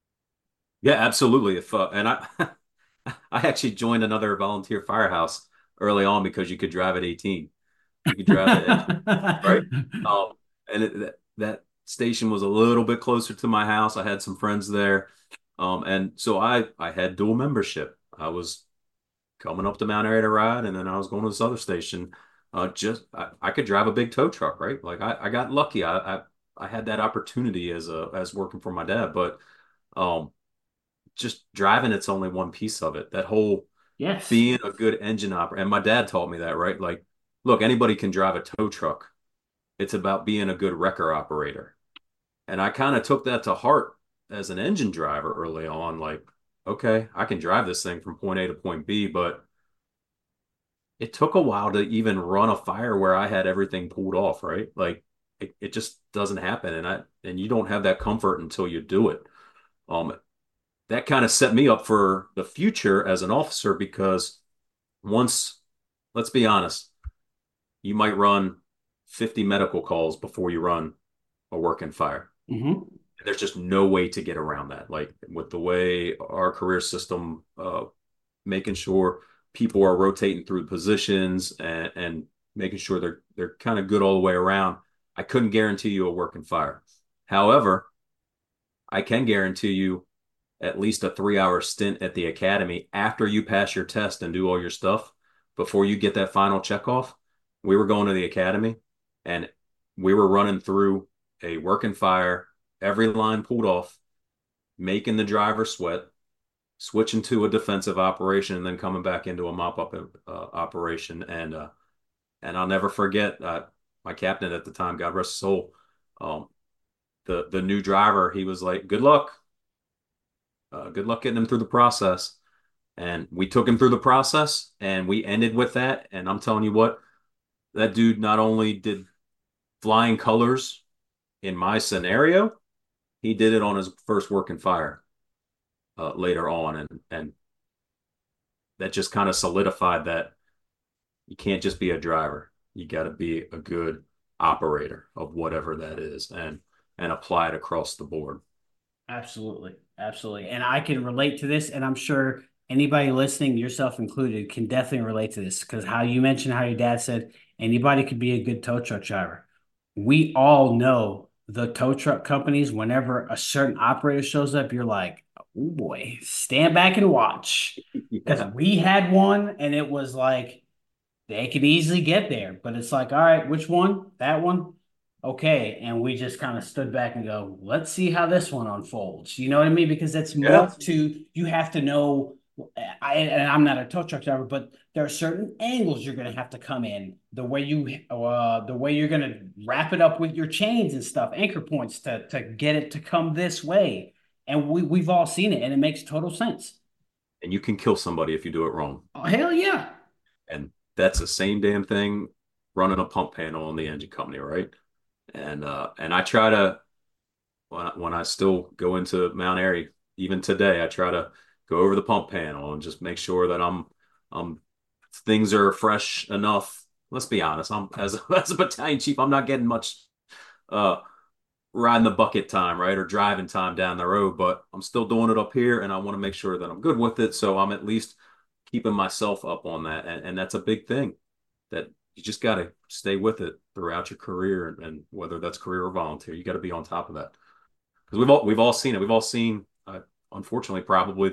Yeah, absolutely. If and I I actually joined another volunteer firehouse early on because you could drive at 18. You could drive the engine, right? Um, and that station was a little bit closer to my house. I had some friends there. And so I had dual membership. I was coming up to Mount Airy to ride, and then I was going to this other station. I could drive a big tow truck, right? Like I got lucky. I had that opportunity as working for my dad, but um, just driving it's only one piece of it. That whole Yes. being a good engine operator, and my dad taught me that, right? Like, look, anybody can drive a tow truck. It's about being a good wrecker operator. And I kind of took that to heart as an engine driver early on. Like, okay, I can drive this thing from point A to point B, but it took a while to even run a fire where I had everything pulled off, right? Like it just doesn't happen. And you don't have that comfort until you do it. Um, that kind of set me up for the future as an officer because once, let's be honest, you might run 50 medical calls before you run a working fire. Hmm. There's just no way to get around that. Like with the way our career system, making sure people are rotating through positions and making sure they're kind of good all the way around. I couldn't guarantee you a working fire. However, I can guarantee you at least a 3 hour stint at the academy after you pass your test and do all your stuff before you get that final check off. We were going to the academy and we were running through a working fire, every line pulled off, making the driver sweat, switching to a defensive operation, and then coming back into a mop up operation. And I'll never forget my captain at the time, God rest his soul. Um, the new driver, he was like, good luck getting him through the process. And we took him through the process and we ended with that. And I'm telling you what, that dude not only did flying colors in my scenario, he did it on his first working fire later on. And that just kind of solidified that you can't just be a driver. You got to be a good operator of whatever that is and apply it across the board. Absolutely. Absolutely. And I can relate to this, and I'm sure anybody listening, yourself included, can definitely relate to this because how you mentioned how your dad said anybody could be a good tow truck driver. We all know the tow truck companies, whenever a certain operator shows up, you're like, oh boy, stand back and watch. Because Yeah. we had one and it was like, they could easily get there, but it's like, all right, which one? That one? Okay. And we just kind of stood back and go, let's see how this one unfolds. You know what I mean? Because it's more Yeah. to, you have to know, and I'm not a tow truck driver, but there are certain angles you're going to have to come in, the way you're going to wrap it up with your chains and stuff, anchor points to get it to come this way. And we've all seen it and it makes total sense. And you can kill somebody if you do it wrong. Oh, hell yeah. And that's the same damn thing running a pump panel on the engine company, right? And I try to when I still go into Mount Airy, even today, I try to go over the pump panel and just make sure that I'm things are fresh enough. Let's be honest, I'm as a battalion chief, I'm not getting much uh riding the bucket time, right? Or driving time down the road, but I'm still doing it up here and I want to make sure that I'm good with it. So I'm at least keeping myself up on that. And that's a big thing that you just got to stay with it throughout your career. And whether that's career or volunteer, you got to be on top of that. Because we've all seen it. We've all seen, unfortunately, probably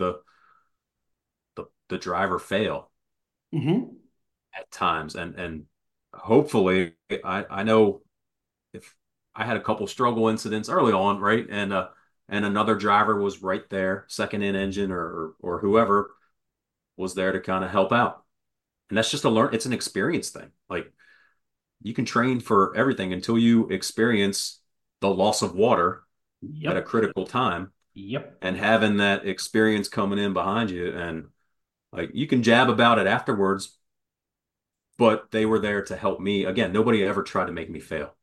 the driver fail Hmm. at times. And hopefully, I know if I had a couple struggle incidents early on, right? And another driver was right there, second in engine or whoever was there to kind of help out. And that's just it's an experience thing. Like you can train for everything until you experience the loss of water at a Yep. critical time Yep. and having that experience coming in behind you. And like you can jab about it afterwards, but they were there to help me. Again, nobody ever tried to make me fail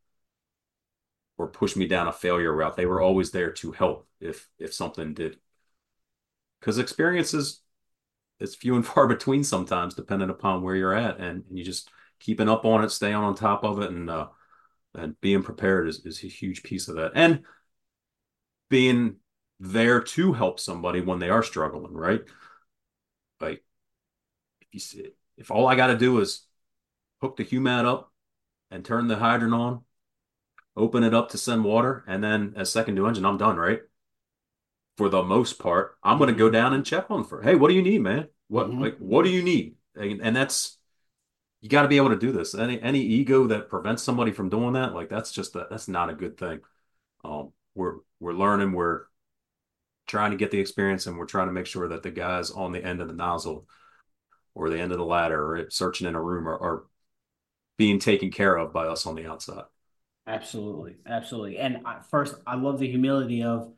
or push me down a failure route. They were always there to help if something did. Because experiences it's few and far between sometimes, depending upon where you're at, and you just keeping up on it, staying on top of it, and being prepared is a huge piece of that, and being there to help somebody when they are struggling, right? Like if you see, if all I got to do is hook the Humat up and turn the hydrant on, open it up to send water, and then as second due engine, I'm done, right? For the most part, I'm going to go Hmm. down and check on for, hey, what do you need, man? Hmm. What do you need? And that's, you got to be able to do this. Any ego that prevents somebody from doing that, like that's not a good thing. We're learning, we're trying to get the experience, and we're trying to make sure that the guys on the end of the nozzle or the end of the ladder or searching in a room are being taken care of by us on the outside. Absolutely, absolutely. And first, I love the humility of,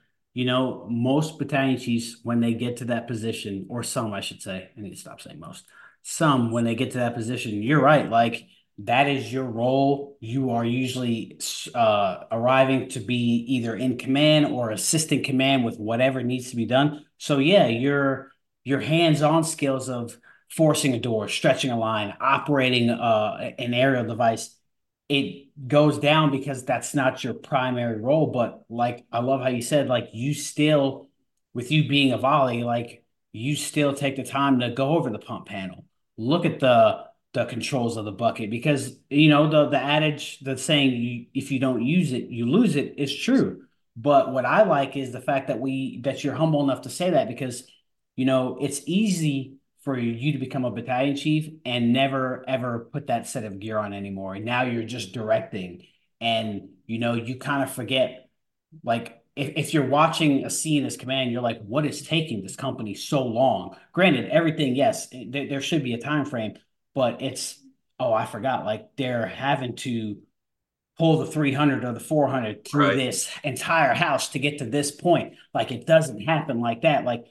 most battalion chiefs when they get to that position, or some, I should say, I need to stop saying most. Some, when they get to that position, you're right. Like that is your role. You are usually arriving to be either in command or assistant command with whatever needs to be done. So yeah, your hands-on skills of forcing a door, stretching a line, operating an aerial device, it goes down because that's not your primary role. But like, I love how you said, like, you still, with you being a volley, like, you still take the time to go over the pump panel, look at the controls of the bucket because the adage, the saying, if you don't use it, you lose it, is true. But what I like is the fact that you're humble enough to say that because it's easy for you to become a battalion chief and never ever put that set of gear on anymore. And now you're just directing, and you kind of forget. Like if you're watching a scene as command, you're like, what is taking this company so long? Granted, everything, yes, there should be a time frame, but oh, I forgot. Like they're having to pull the 300 or the 400 through Right. this entire house to get to this point. Like it doesn't happen like that. Like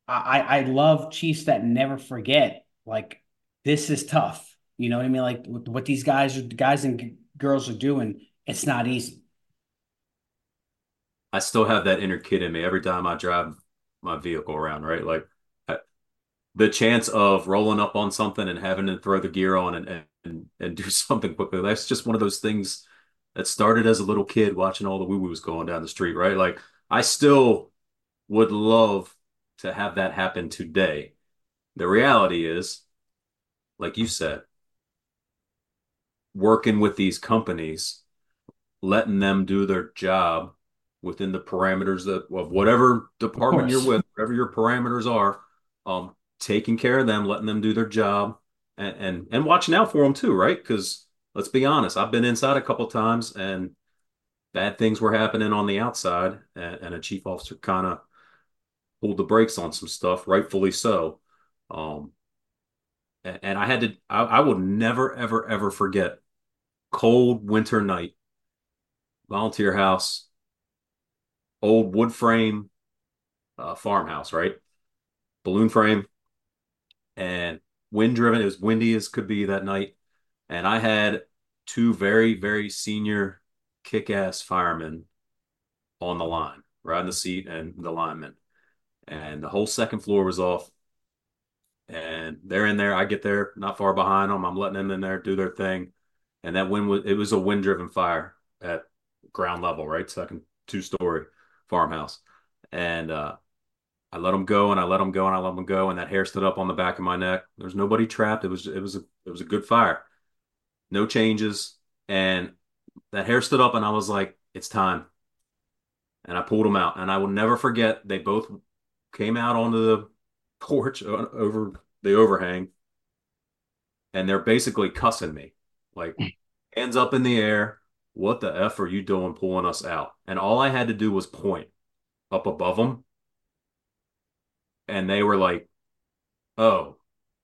I love Chiefs that never forget. Like this is tough. You know what I mean? Like what these guys and girls are doing, it's not easy. I still have that inner kid in me every time I drive my vehicle around, right? Like I, the chance of rolling up on something and having to throw the gear on and do something quickly. That's just one of those things that started as a little kid watching all the woo-woos going down the street, right? Like I still would love to have that happen today. The reality is, like you said, working with these companies, letting them do their job within the parameters of whatever Of department you're course. with, whatever your parameters are, taking care of them, letting them do their job, and watching out for them too, right? Because let's be honest, I've been inside a couple times and bad things were happening on the outside, and a chief officer kind of pulled the brakes on some stuff, rightfully so. Um, and I will never, ever, ever forget cold winter night, volunteer house, old wood frame farmhouse, right? Balloon frame and wind driven. It was windy as could be that night. And I had two very, very senior kick ass firemen on the line, riding the seat and the lineman. And the whole second floor was off. And they're in there. I get there not far behind them. I'm letting them in there do their thing. And that wind was, it was a wind driven fire at ground level, right? Second 2-story farmhouse. And I let them go and I let them go and I let them go, and that hair stood up on the back of my neck. There's nobody trapped. It was a good fire. No changes. And that hair stood up and I was like, it's time. And I pulled them out. And I will never forget, they both came out onto the porch over the overhang and they're basically cussing me. Like, hands up in the air. What the F are you doing pulling us out? And all I had to do was point up above them. And they were like, oh,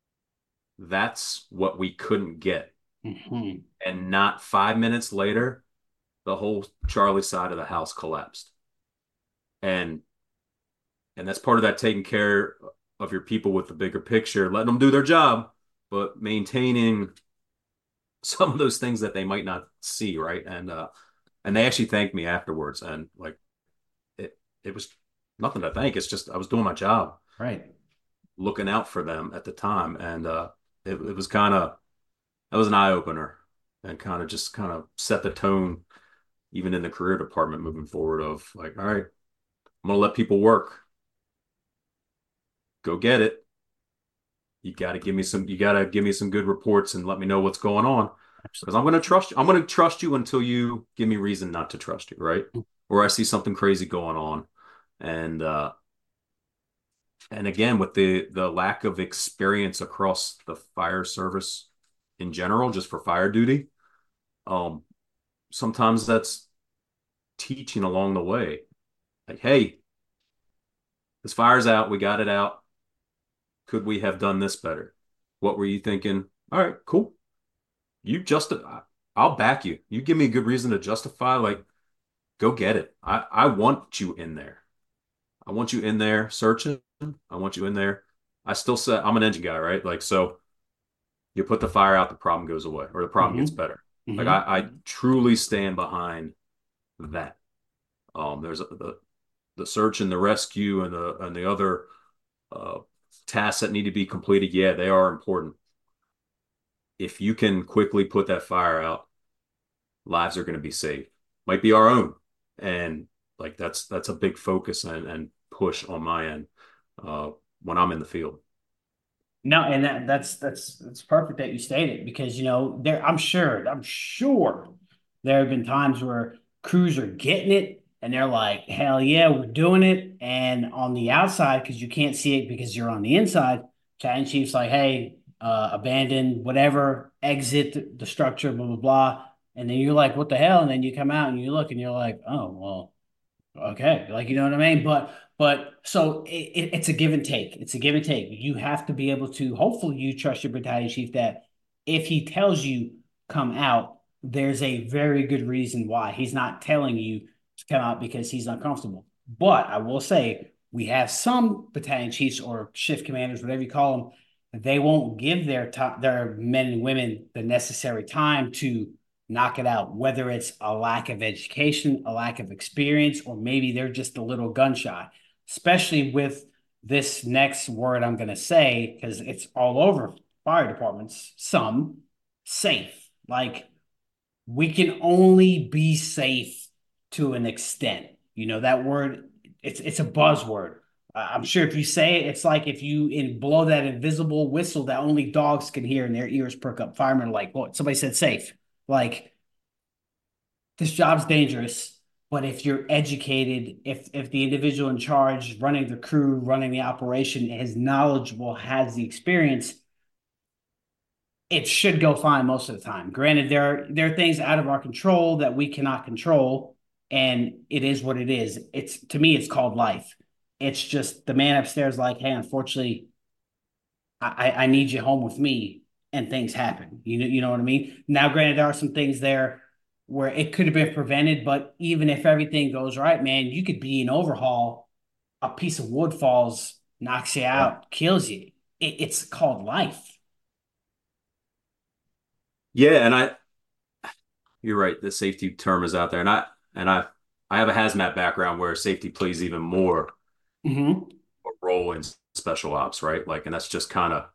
that's what we couldn't get. Mhm. And not 5 minutes later, the whole Charlie side of the house collapsed. And and that's part of that taking care of your people with the bigger picture, letting them do their job, but maintaining some of those things that they might not see, right? And they actually thanked me afterwards, and like it was nothing to thank. It's just I was doing my job, Right. looking out for them at the time, and it was kind of that was an eye opener, and kind of just kind of set the tone even in the career department moving forward of like, all right, I'm gonna let people work. Go get it. you got to give me some good reports and let me know what's going on because Absolutely. I'm going to trust you. I'm going to trust you until you give me reason not to trust you, right? Or I see something crazy going on. And again, with the lack of experience across the fire service in general, just for fire duty, um, sometimes that's teaching along the way. Like, hey, this fire's out, we got it out. Could we have done this better? What were you thinking? All right, cool. You just, I'll back you. You give me a good reason to justify, like, go get it. I want you in there. I want you in there searching. I want you in there. I still say I'm an engine guy, right? Like, so you put the fire out, the problem goes away or the problem gets Hmm. better. Like, Hmm. I truly stand behind that. There's the search and the rescue and the other uh, tasks that need to be completed. Yeah, they are important. If you can quickly put that fire out, lives are going to be saved. Might be our own, and like that's a big focus and push on my end uh, when I'm in the field. No, and that's perfect that you stated because I'm sure there have been times where crews are getting it and they're like, hell yeah, we're doing it. And on the outside, because you can't see it because you're on the inside, Chatting Chief's like, hey, abandon whatever, exit the structure, blah blah blah. And then you're like, what the hell? And then you come out and you look and you're like, oh well, okay, like you know what I mean? But so it's a give and take. It's a give and take. You have to be able to hopefully you trust your battalion chief that if he tells you come out, there's a very good reason why. He's not telling you to come out because he's uncomfortable. But I will say we have some battalion chiefs or shift commanders, whatever you call them, they won't give their men and women the necessary time to knock it out, whether it's a lack of education, a lack of experience, or maybe they're just a little gun shy, especially with this next word I'm going to say, because it's all over fire departments, some safe. Like we can only be safe to an extent. You know, that word, it's a buzzword. I'm sure if you say it, it's like if you blow that invisible whistle that only dogs can hear and their ears perk up. Firemen are like, "What? Somebody said safe." Like this job's dangerous, but if you're educated, if the individual in charge running the crew, running the operation is knowledgeable, has the experience, it should go fine most of the time. Granted, there are things out of our control that we cannot control, and it is what it is. It's to me, it's called life. It's just the man upstairs, like, hey, unfortunately, I need you home with me, and things happen. You know what I mean? Now, granted, there are some things there where it could have been prevented, but even if everything goes right, man, you could be in overhaul, a piece of wood falls, knocks you Yeah. out, kills you. It's called life. Yeah, and you're right. The safety term is out there, and I have a hazmat background where safety plays even more Hmm. a role in special ops, right? Like, and that's just kind of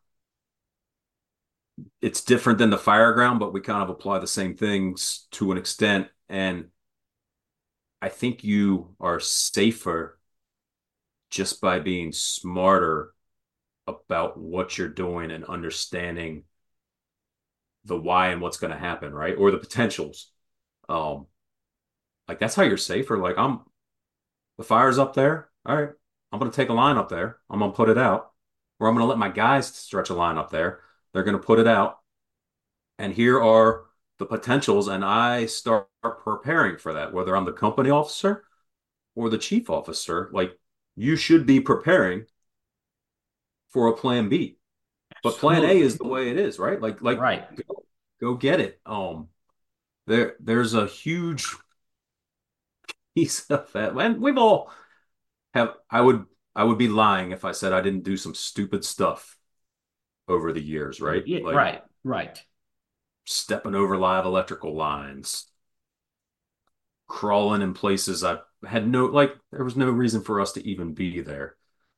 it's different than the fire ground, but we kind of apply the same things to an extent. And I think you are safer just by being smarter about what you're doing and understanding the why and what's going to happen, right? Or the potentials. Um, like that's how you're safer. Like the fire's up there. All right, I'm going to take a line up there. I'm going to put it out, or I'm going to let my guys stretch a line up there. They're going to put it out, and here are the potentials, and I start preparing for that. Whether I'm the company officer or the chief officer, like you should be preparing for a plan B. But plan A is Absolutely. the way it is, right? Like Right. go get it. There's a huge piece of that. And we've all have I would be lying if I said I didn't do some stupid stuff over the years, right? Yeah, Like right. Right. stepping over live electrical lines, crawling in places I had no like there was no reason for us to even be there.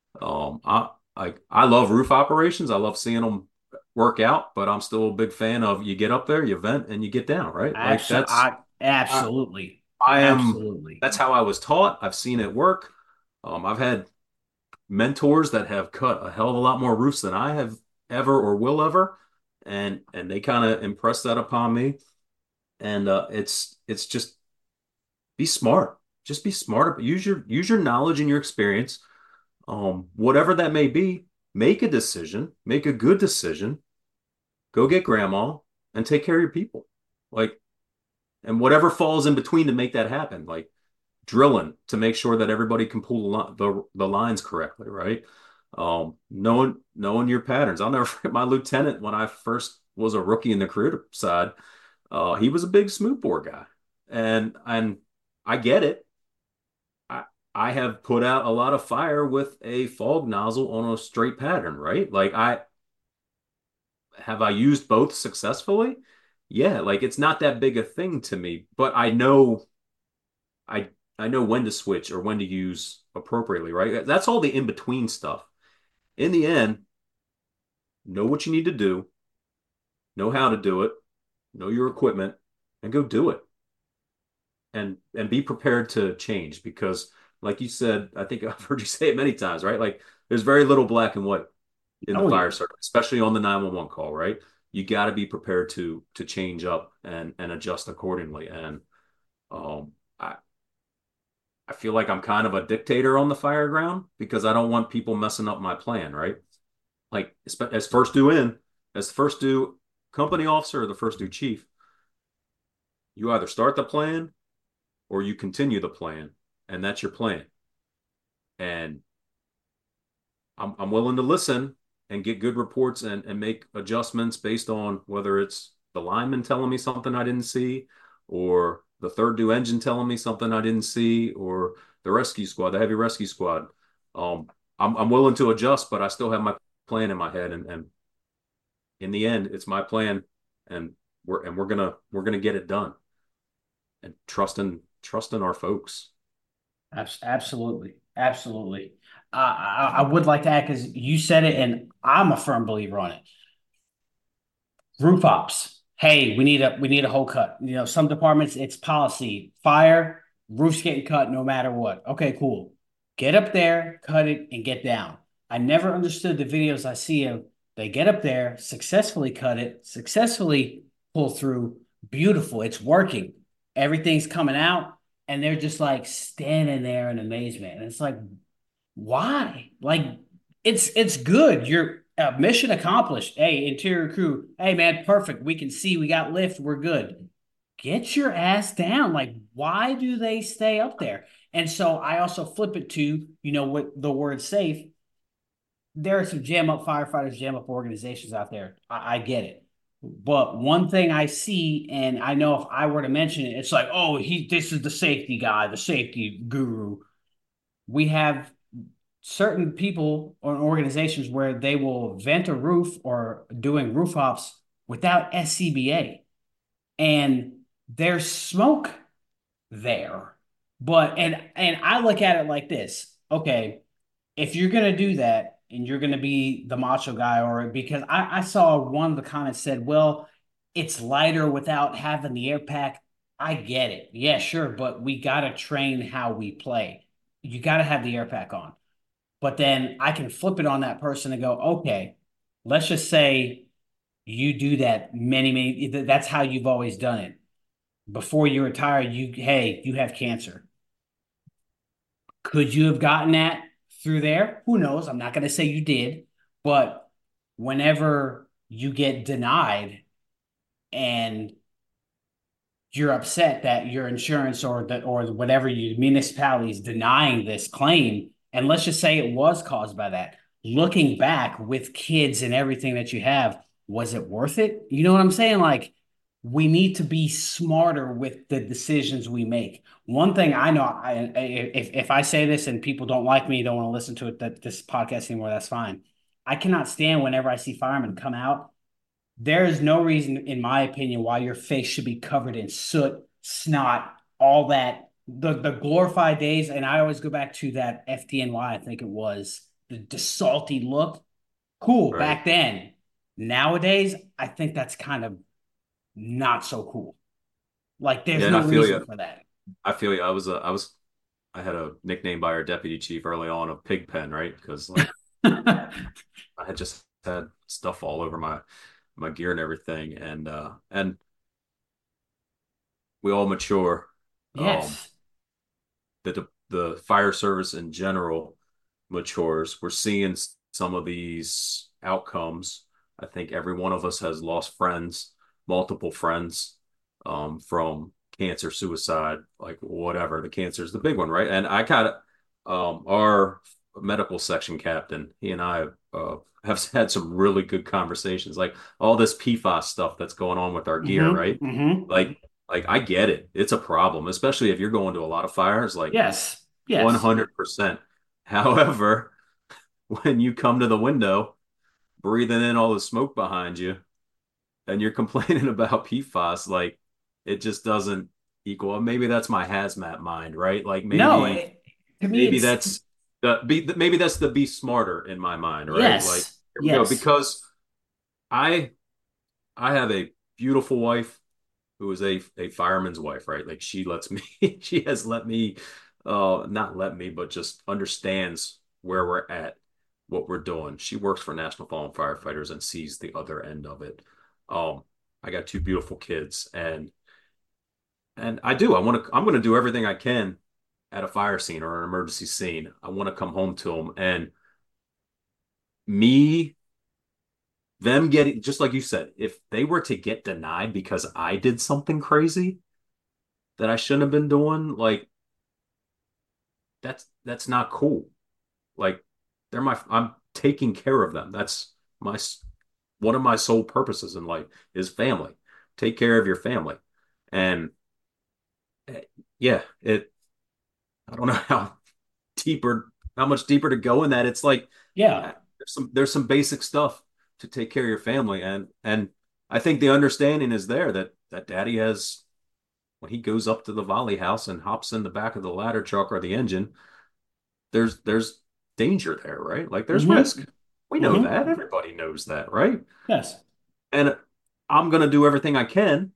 I love roof operations. I love seeing them work out, but I'm still a big fan of you get up there, you vent, and you get down, right? Like I, Absolutely. I am Absolutely. that's how I was taught. I've seen it work. I've had mentors that have cut a hell of a lot more roofs than I have ever or will ever, and they kind of impress that upon me. And it's just be smart. Just be smart. Use your knowledge and your experience, whatever that may be. Make a decision. Make a good decision. Go get grandma and take care of your people. Like, and whatever falls in between to make that happen. Like drilling to make sure that everybody can pull the lines correctly, right? Knowing your patterns. I'll never forget my lieutenant when I first was a rookie in the career side. He was a big smoothbore guy, and I get it. I I have put out a lot of fire with a fog nozzle on a straight pattern, right? Like I used both successfully. Yeah, like it's not that big a thing to me, but I I know when to switch or when to use appropriately, right? That's all the in between stuff. In the end, know what you need to do, know how to do it, know your equipment, and go do it. And be prepared to change because, like you said, I think I've heard you say it many times, right? Like there's very little black and white in the Oh fire yeah. circuit, especially on the 911 call, right? You got to be prepared to change up and adjust accordingly. And um, I I feel like I'm kind of a dictator on the fire ground because I don't want people messing up my plan, right? Like as first due in, as the first due company officer or the first due chief, you either start the plan or you continue the plan, and that's your plan. And I'm willing to listen and get good reports and make adjustments based on whether it's the lineman telling me something I didn't see, or the third due engine telling me something I didn't see, or the rescue squad, the heavy rescue squad. Um, I'm willing to adjust, but I still have my plan in my head, and in the end, it's my plan, and we're gonna get it done, and trusting our folks. Absolutely. Absolutely. I would like to add because you said it, and I'm a firm believer on it. Roof ops. Hey, we need a whole cut. Some departments it's policy. Fire, roof's getting cut no matter what. Okay, cool. Get up there, cut it, and get down. I never understood the videos I see of they get up there, successfully cut it, successfully pull through. Beautiful. It's working. Everything's coming out, and they're just like standing there in amazement. And it's like, why? Like it's good. You're mission accomplished. Hey, interior crew. Hey man, perfect. We can see we got lift. We're good. Get your ass down. Like, why do they stay up there? And so I also flip it to, what the word safe. There are some jam up firefighters, jam up organizations out there. I get it. But one thing I see, and I know if I were to mention it, it's like, oh, this is the safety guy, the safety guru. We have certain people or organizations where they will vent a roof or doing roof ops without SCBA, and there's smoke there. And I look at it like this. Okay, if you're gonna do that and you're gonna be the macho guy, or because I saw one of the comments said, well, it's lighter without having the air pack. I get it. Yeah, sure, but we gotta train how we play. You gotta have the air pack on. But then I can flip it on that person and go, okay, let's just say you do that that's how you've always done it. Before you retire, hey, you have cancer. Could you have gotten that through there? Who knows? I'm not going to say you did, but whenever you get denied and you're upset that your insurance or whatever your municipality is denying this claim, and let's just say it was caused by that. Looking back with kids and everything that you have, was it worth it? You know what I'm saying? Like we need to be smarter with the decisions we make. One thing I know, if I say this and people don't like me, don't want to listen to it, that this podcast anymore, that's fine. I cannot stand whenever I see firemen come out, there is no reason, in my opinion, why your face should be covered in soot, snot, all that. The glorified days, and I always go back to that FDNY, I think it was, the salty look. Cool Right. back then. Nowadays, I think that's kind of not so cool. Like, there's Yeah, and no I feel reason you. for that. I feel you. I had a nickname by our deputy chief early on of Pigpen, right? Because like I had just had stuff all over my gear and everything, and we all mature. Um, Yes. the fire service in general matures. We're seeing some of these outcomes. I think every one of us has lost friends, multiple friends, from cancer, suicide, like whatever. The cancer is the big one, right? And I kind of, our medical section captain, he and I have had some really good conversations, like all this PFAS stuff that's going on with our gear, Mm-hmm. right? Mm-hmm. Like, like I get it. It's a problem, especially if you're going to a lot of fires, like Yes. Yes. 100%. However, when you come to the window, breathing in all the smoke behind you, and you're complaining about PFAS, like it just doesn't equal. Maybe that's my hazmat mind, right? Like No, to me, maybe it's that's maybe that's the be smarter in my mind, right? Like yes. here we go, Yes. because I I have a beautiful wife who is a fireman's wife, right? Like she lets me, she has let me, not let me, but just understands where we're at, what we're doing. She works for National Fallen Firefighters and sees the other end of it. Um, I got two beautiful kids, and I'm going to do everything I can at a fire scene or an emergency scene. I want to come home to them, and me, them getting, just like you said, if they were to get denied because I did something crazy that I shouldn't have been doing, like that's not cool. Like I'm taking care of them. That's my one of my sole purposes in life is family. Take care of your family. And eh, yeah, it I don't know how much deeper to go in that. It's like Yeah. there's some basic stuff to take care of your family, and I think the understanding is there that daddy has, when he goes up to the volley house and hops in the back of the ladder truck or the engine, there's danger there, right? Like there's Mm-hmm. risk. We know Mm-hmm. that. Everybody knows that, right? Yes. And I'm going to do everything I can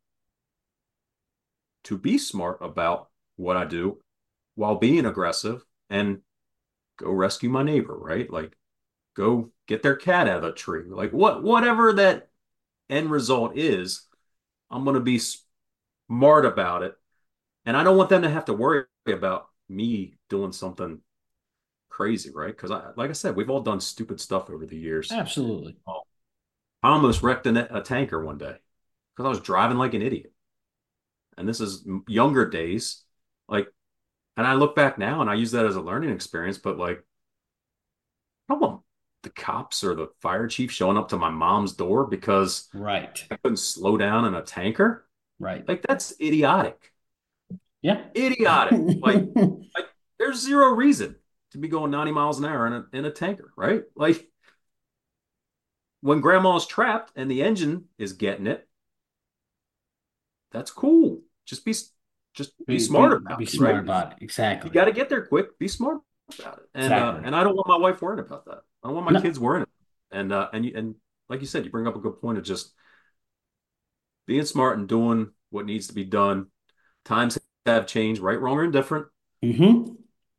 to be smart about what I do while being aggressive and go rescue my neighbor, right? Like go get their cat out of the tree. Like whatever that end result is, I'm going to be smart about it. And I don't want them to have to worry about me doing something crazy, right? Because like I said, we've all done stupid stuff over the years. Absolutely. Oh, I almost wrecked a tanker one day because I was driving like an idiot. And this is younger days. Like, and I look back now and I use that as a learning experience, but like, I don't want the cops or the fire chief showing up to my mom's door because Right. I couldn't slow down in a tanker. Right. Like, that's idiotic. Yeah. Idiotic. Like there's zero reason to be going 90 miles an hour in a tanker, right? Like, when grandma's trapped and the engine is getting it, that's cool. Just be smart about Be it, right? smart about it. You Exactly. got to get there quick. Be smart about it. Exactly. And I don't want my wife worrying about that. I don't want my No. kids worrying. And like you said, you bring up a good point of just being smart and doing what needs to be done. Times have changed, right, wrong, or indifferent. Mm-hmm.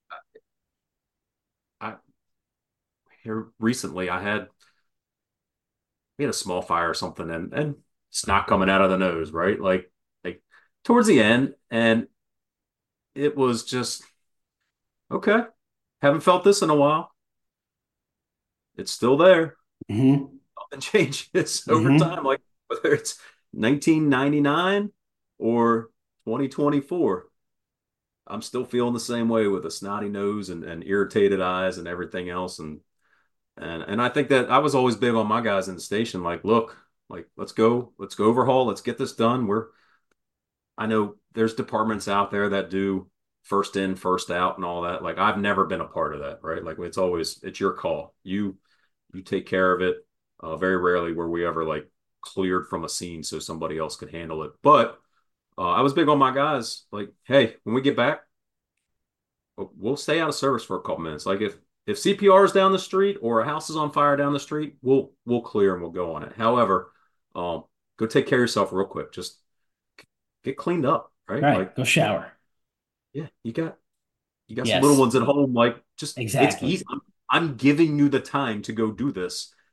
I Here recently, we had a small fire or something, and snot coming out of the nose, right? Like towards the end, and it was just okay. Haven't felt this in a while. It's still there. Mm-hmm. Nothing changes over Mm-hmm. time. Like whether it's 1999 or 2024, I'm still feeling the same way with a snotty nose and irritated eyes and everything else. And I think that I was always big on my guys in the station. Like, look, like let's go overhaul, let's get this done. I know there's departments out there that do first in, first out and all that. Like I've never been a part of that, right? Like it's your call. You take care of it. Very rarely were we ever like cleared from a scene so somebody else could handle it. But I was big on my guys. Like, hey, when we get back, we'll stay out of service for a couple minutes. Like if CPR is down the street or a house is on fire down the street, we'll clear and we'll go on it. However, go take care of yourself real quick. Just get cleaned up, right? Right. Like, Go shower. yeah, you got some little Yes. ones at home. Like, just it's Exactly. easy. I'm giving you the time to go do this.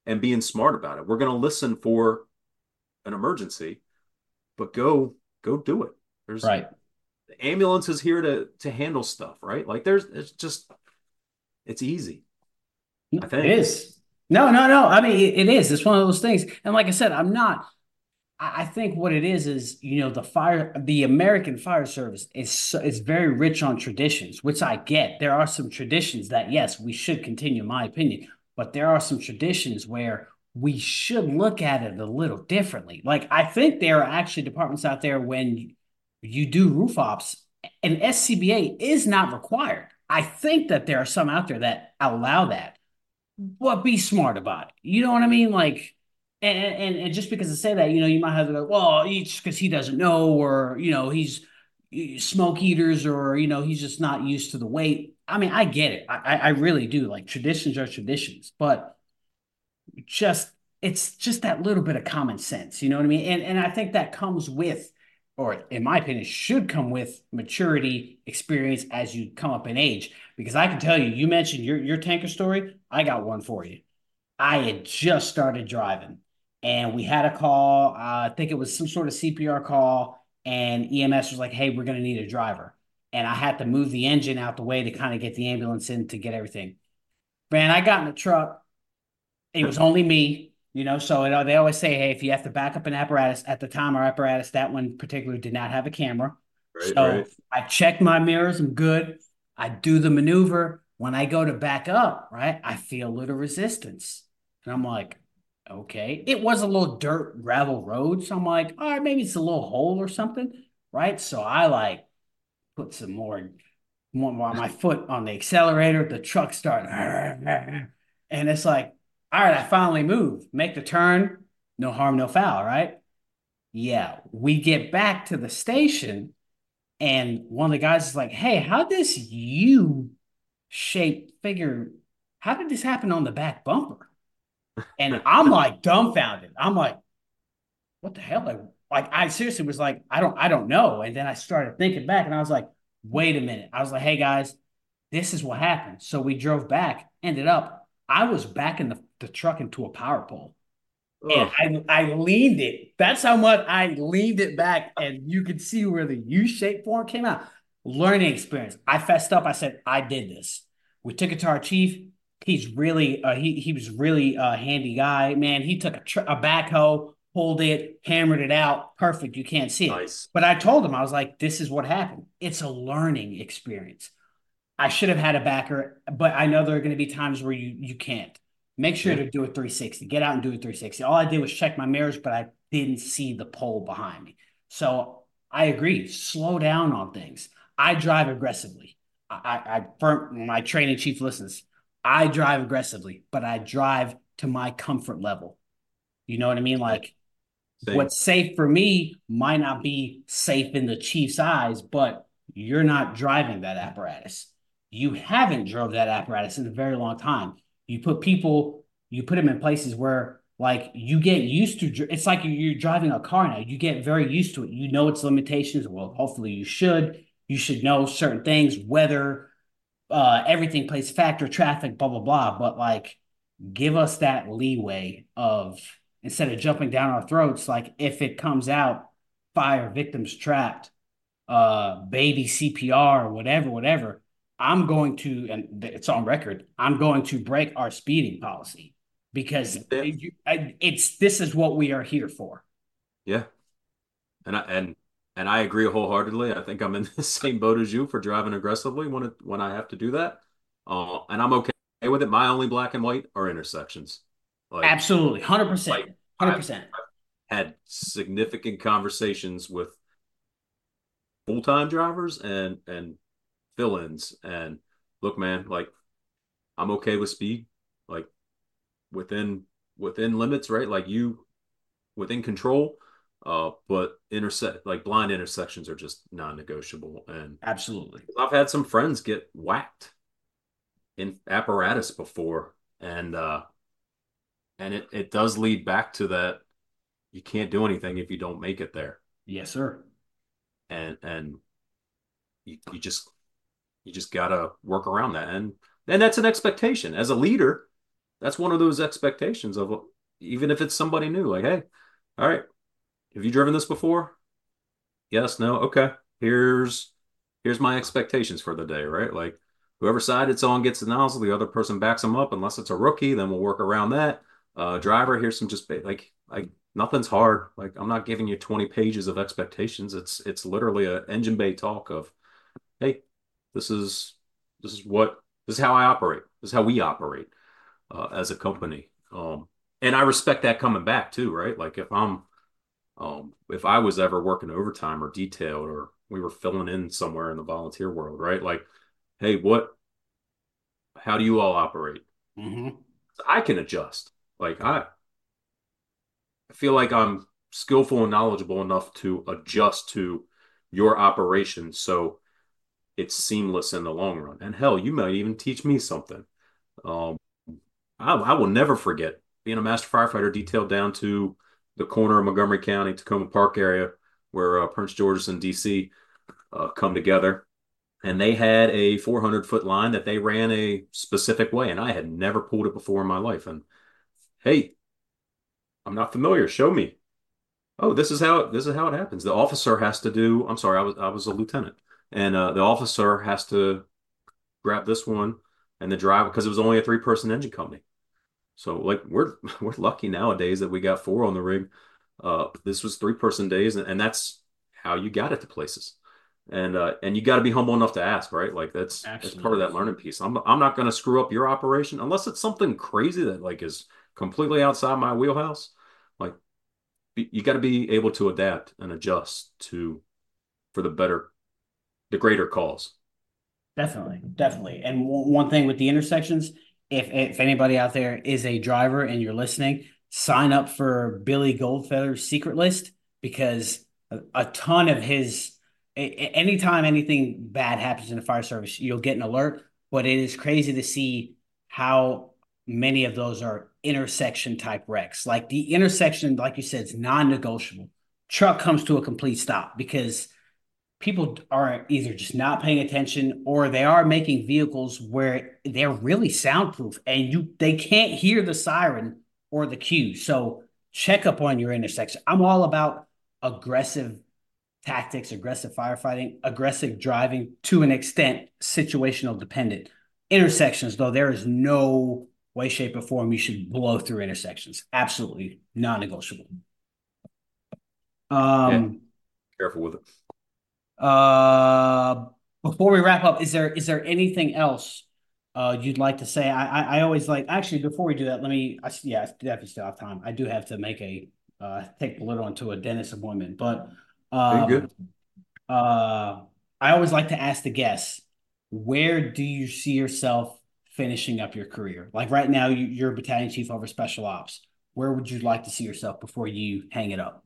and being smart about it. We're going to listen for an emergency, but go do it. There's Right. the ambulance is here to handle stuff, right? Like it's just it's easy, I It think. is. No, no, no. I mean, it is. It's one of those things. And like I said, I'm not. I think what it is, the American fire service is very rich on traditions, which I get. There are some traditions that, yes, we should continue, in my opinion, but there are some traditions where we should look at it a little differently. Like, I think there are actually departments out there when you do roof ops, and SCBA is not required. I think that there are some out there that allow that, but be smart about it. You know what I mean? Like, and just because I say that, you might have to go, well, it's because he doesn't know, or he's smoke eaters, or he's just not used to the weight. I mean, I get it. I really do. Like traditions are traditions, but just it's just that little bit of common sense. You know what I mean? And I think that comes with, or in my opinion, should come with maturity, experience as you come up in age. Because I can tell you, you mentioned your tanker story. I got one for you. I had just started driving, and we had a call. I think it was some sort of CPR call, and EMS was like, "Hey, we're going to need a driver." And I had to move the engine out the way to kind of get the ambulance in to get everything. Man, I got in the truck. It was only me, So they always say, "Hey, if you have to back up an apparatus," at the time, our apparatus, that one particularly, did not have a camera. Right, So right. I check my mirrors. I'm good. I do the maneuver. When I go to back up, right, I feel a little resistance, and I'm like, okay. It was a little dirt gravel road, so I'm like, all right, maybe it's a little hole or something, right? So I like put some more my foot on the accelerator. The truck started, and it's like, all right, I finally move, make the turn, no harm, no foul, right? Yeah, we get back to the station, and one of the guys is like, "Hey, how this U shaped figure? How did this happen on the back bumper?" And I'm like dumbfounded. I'm like, "What the hell?" Like I seriously was like, I don't know." And then I started thinking back, and I was like, "Wait a minute." I was like, "Hey guys, this is what happened." So we drove back. Ended up, I was backing the truck into a power pole. And Oh, I leaned it. That's how much I leaned it back, and you could see where the U-shaped form came out. Learning experience. I fessed up. I said, I did this. We took it to our chief. He's really he was really a handy guy. Man, he took a backhoe, pulled it, hammered it out. Perfect. You can't see it. nice. But I told him, I was like, this is what happened. It's a learning experience. I should have had a backer, but I know there are going to be times where you can't. Make sure Yeah. to do a 360. Get out and do a 360. All I did was check my mirrors, but I didn't see the pole behind me. So I agree. Slow down on things. I drive aggressively. For my training chief listens. I drive aggressively, but I drive to my comfort level. You know what I mean? Same. Like Same. what's safe for me might not be safe in the chief's eyes, but you're not driving that apparatus. You haven't drove that apparatus in a very long time. You put them in places where like you get used to. It's like you're driving a car now. You get very used to it. You know its limitations. Well, hopefully you should. You should know certain things, weather, everything plays factor, traffic, blah blah blah. But like give us that leeway of instead of jumping down our throats, like if it comes out, fire, victims trapped, baby CPR or whatever, I'm going to, and it's on record, I'm going to break our speeding policy because Yeah. it's this is what we are here for. Yeah. And I agree wholeheartedly. I think I'm in the same boat as you for driving aggressively when I have to do that. And I'm okay with it. My only black and white are intersections. Like Absolutely, 100%, like 100%. I've had significant conversations with full-time drivers and fill-ins. And look, man, like I'm okay with speed, like within limits, right? Like you within control. But intersect like blind intersections are just non-negotiable. And Absolutely. I've had some friends get whacked in apparatus before, and it does lead back to that you can't do anything if you don't make it there. Yes, sir. And you just gotta work around that. And that's an expectation. As a leader, that's one of those expectations of, even if it's somebody new, like, hey, all right, have you driven this before? Yes, no, okay. Here's my expectations for the day, right? Like whoever side it's on gets the nozzle, the other person backs them up. Unless it's a rookie, then we'll work around that. Driver, here's some just like nothing's hard. Like I'm not giving you 20 pages of expectations. It's literally a engine bay talk of, hey, this is this is how I operate. This is how we operate as a company. And I respect that coming back too, right? Like if I was ever working overtime or detailed or we were filling in somewhere in the volunteer world, right? Like, hey, how do you all operate? Hmm. I can adjust. Like I feel like I'm skillful and knowledgeable enough to adjust to your operation so it's seamless in the long run. And hell, you might even teach me something. Um, I will never forget being a master firefighter detailed down to the corner of Montgomery County, Tacoma Park area, where Prince George's and DC come together. And they had a 400-foot line that they ran a specific way, and I had never pulled it before in my life. And hey, I'm not familiar. Show me. Oh, this is how it happens. The officer has to do. I'm sorry, I was a lieutenant, and the officer has to grab this one and the driver because it was only a three-person engine company. So like we're lucky nowadays that we got four on the rig. This was three-person days, and that's how you got it to places. And you got to be humble enough to ask, right? Like that's part of Absolutely. that learning piece. I'm not going to screw up your operation unless it's something crazy that like is completely outside my wheelhouse. Like you got to be able to adapt and adjust to for the greater cause. Definitely, definitely. And one thing with the intersections, if anybody out there is a driver and you're listening, sign up for Billy Goldfeather's secret list because a ton of his anytime anything bad happens in the fire service, you'll get an alert. But it is crazy to see how many of those are intersection type wrecks. Like the intersection, like you said, is non-negotiable. Truck comes to a complete stop because people are either just not paying attention or they are making vehicles where they're really soundproof and they can't hear the siren or the cue. So check up on your intersection. I'm all about aggressive tactics, aggressive firefighting, aggressive driving to an extent, situational dependent. Intersections, though, there is no way, shape, or form you should blow through intersections. Absolutely non-negotiable. Yeah, Um, careful with it. Uh, Before we wrap up, is there anything else you'd like to say? I always like actually before we do that, let me yeah, I definitely still have time. I do have to make a take the little into a dentist appointment, but Are you um good? I always like to ask the guests, where do you see yourself finishing up your career? Like right now, you're a battalion chief over special ops. Where would you like to see yourself before you hang it up?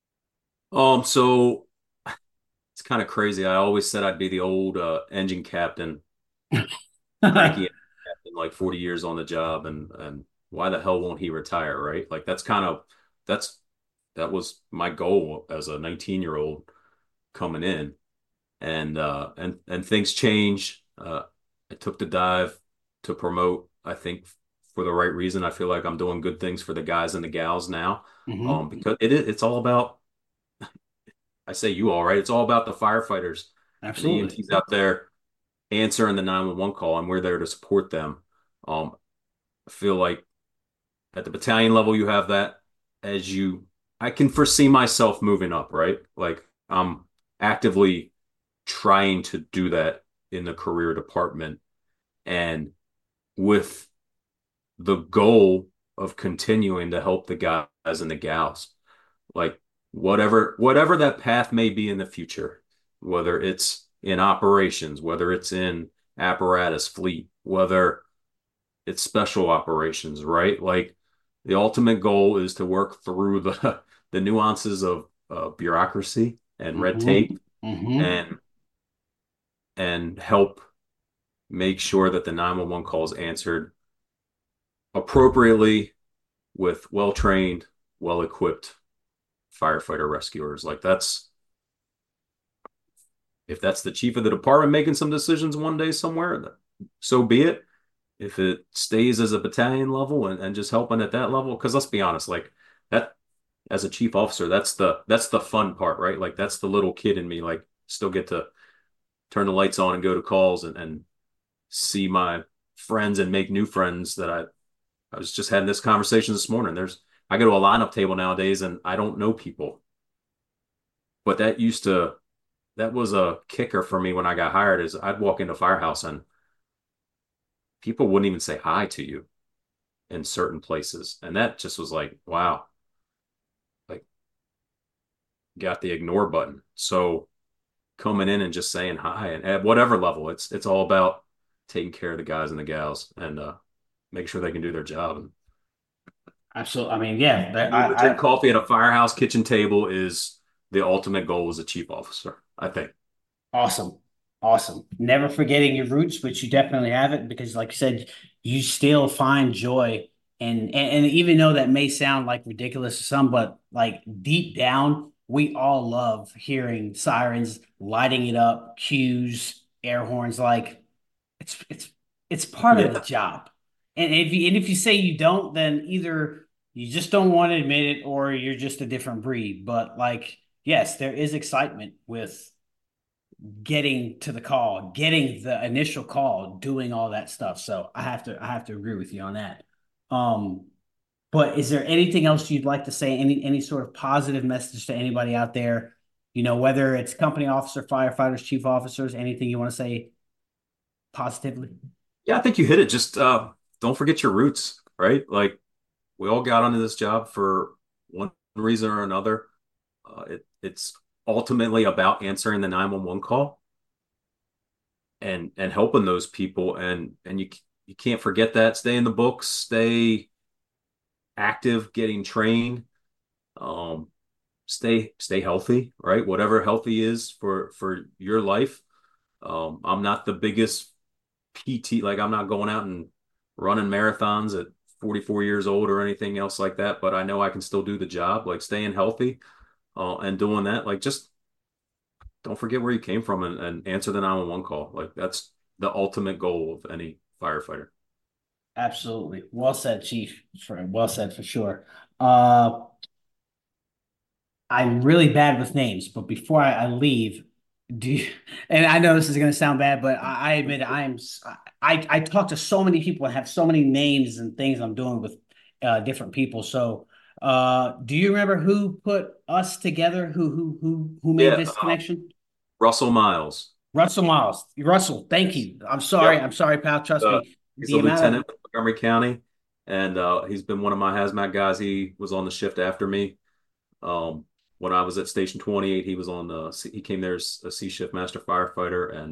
So it's kind of crazy. I always said I'd be the old engine captain, cranky engine captain, like 40 years on the job, and why the hell won't he retire, right? Like that's that was my goal as a 19-year-old coming in, and things change. I took the dive to promote, I think for the right reason. I feel like I'm doing good things for the guys and the gals now, Hmm. because it's all about. I say you all right. It's all about the firefighters and the Absolutely. EMTs out there answering the 911 call, and we're there to support them. I feel like at the battalion level, you have that as I can foresee myself moving up, right? Like I'm actively trying to do that in the career department and with the goal of continuing to help the guys and the gals. Like whatever that path may be in the future, whether it's in operations, whether it's in apparatus fleet, whether it's special operations, right? Like the ultimate goal is to work through the the nuances of bureaucracy and red Hmm. tape Hmm. and help make sure that the 911 calls answered appropriately with well-trained, well-equipped firefighter rescuers. Like that's if that's the chief of the department making some decisions one day somewhere, so be it. if it stays as a battalion level and just helping at that level, because let's be honest, like that as a chief officer, that's the fun part, right? Like that's the little kid in me, like still get to turn the lights on and go to calls and see my friends and make new friends that I was just having this conversation this morning. I go to a lineup table nowadays and I don't know people, but that was a kicker for me when I got hired is I'd walk into Firehouse and people wouldn't even say hi to you in certain places. And that just was like, wow, like got the ignore button. So coming in and just saying hi and at whatever level, it's all about taking care of the guys and the gals and make sure they can do their job. Absolutely. I mean, yeah, Being able to drink coffee at a firehouse kitchen table is the ultimate goal as a chief officer, I think. awesome. Awesome. Never forgetting your roots, but you definitely have it because, like you said, you still find joy. And even though that may sound like ridiculous to some, but like deep down, we all love hearing sirens, lighting it up, cues, air horns. Like it's it's part of the Yeah. job. And if you say you don't, then either you just don't want to admit it or you're just a different breed. But like, yes, there is excitement with getting to the call, getting the initial call, doing all that stuff. So I have to agree with you on that. Um, but is there anything else you'd like to say? Any sort of positive message to anybody out there? Whether it's company officer, firefighters, chief officers, anything you want to say positively? Yeah, I think you hit it. Just don't forget your roots, right? Like we all got onto this job for one reason or another. It's ultimately about answering the 911 call and helping those people and you can't forget that. Stay in the books, stay active, getting trained, um, stay healthy, right? Whatever healthy is for your life. I'm not the biggest PT, like I'm not going out and running marathons at 44 years old or anything else like that, but I know I can still do the job, like staying healthy, and doing that. Like just don't forget where you came from and answer the 911 call. Like that's the ultimate goal of any firefighter. Absolutely. Well said, Chief. Well said for sure. Uh, I'm really bad with names, but before I leave, do you, and I know this is going to sound bad, but I admit I talk to so many people and have so many names and things I'm doing with different people. So, do you remember who put us together? Who made Yeah, this connection? Russell Miles. Russell Miles. Russell, thank you. I'm sorry. Yep. I'm sorry, pal. Trust Uh, me. he's a The amount of lieutenant with Montgomery County, and he's been one of my hazmat guys. He was on the shift after me. Um, when I was at Station 28, he was on he came there as a C shift master firefighter and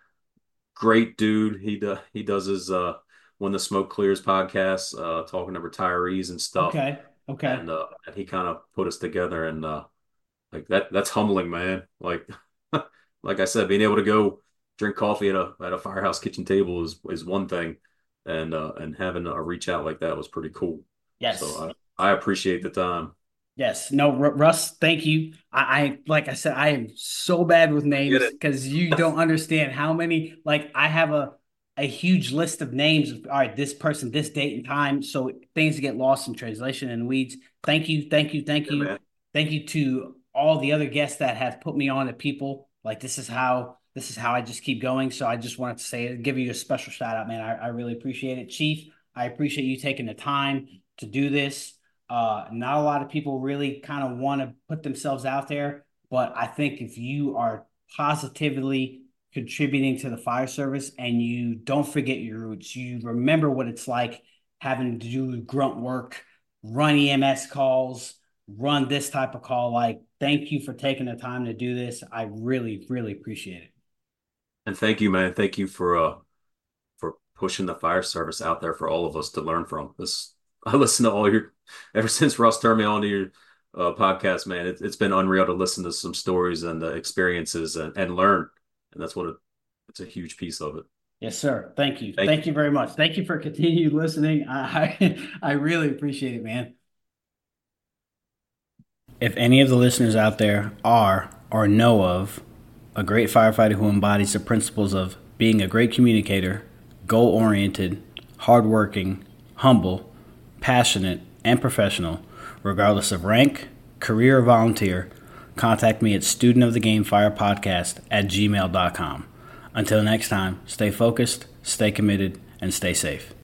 great dude. He does his When the Smoke Clears podcast, talking to retirees and stuff. Okay, okay. And he kind of put us together and like that's humbling, man. Like like I said, being able to go drink coffee at a firehouse kitchen table is one thing, and having a reach out like that was pretty cool. Yes. So I appreciate the time. Yes. No, Russ, thank you. Like I said, I am so bad with I get names it. because you don't understand how many, like I have a huge list of names of, all right, this person, this date and time. So things get lost in translation and weeds. Thank you, thank you, thank Yeah, you. man. Thank you to all the other guests that have put me on to people. Like this is how I just keep going. So I just wanted to say, give you a special shout out, man. I really appreciate it. Chief, I appreciate you taking the time to do this. Not a lot of people really kind of want to put themselves out there, but I think if you are positively contributing to the fire service and you don't forget your roots, you remember what it's like having to do grunt work, run EMS calls, run this type of call. Like, thank you for taking the time to do this. I really, really appreciate it. And thank you, man. Thank you for pushing the fire service out there for all of us to learn from. This I listen to all your ever since Russ turned me on to your podcast, man. It's been unreal to listen to some stories and experiences and learn, and it's a huge piece of it. Yes, sir. Thank you. Thank Thank you. you very much. Thank you for continued listening. I really appreciate it, man. If any of the listeners out there are or know of a great firefighter who embodies the principles of being a great communicator, goal oriented, hardworking, humble, passionate, and professional, regardless of rank, career, or volunteer, contact me at studentofthegamefirepodcast@gmail.com. Until next time, stay focused, stay committed, and stay safe.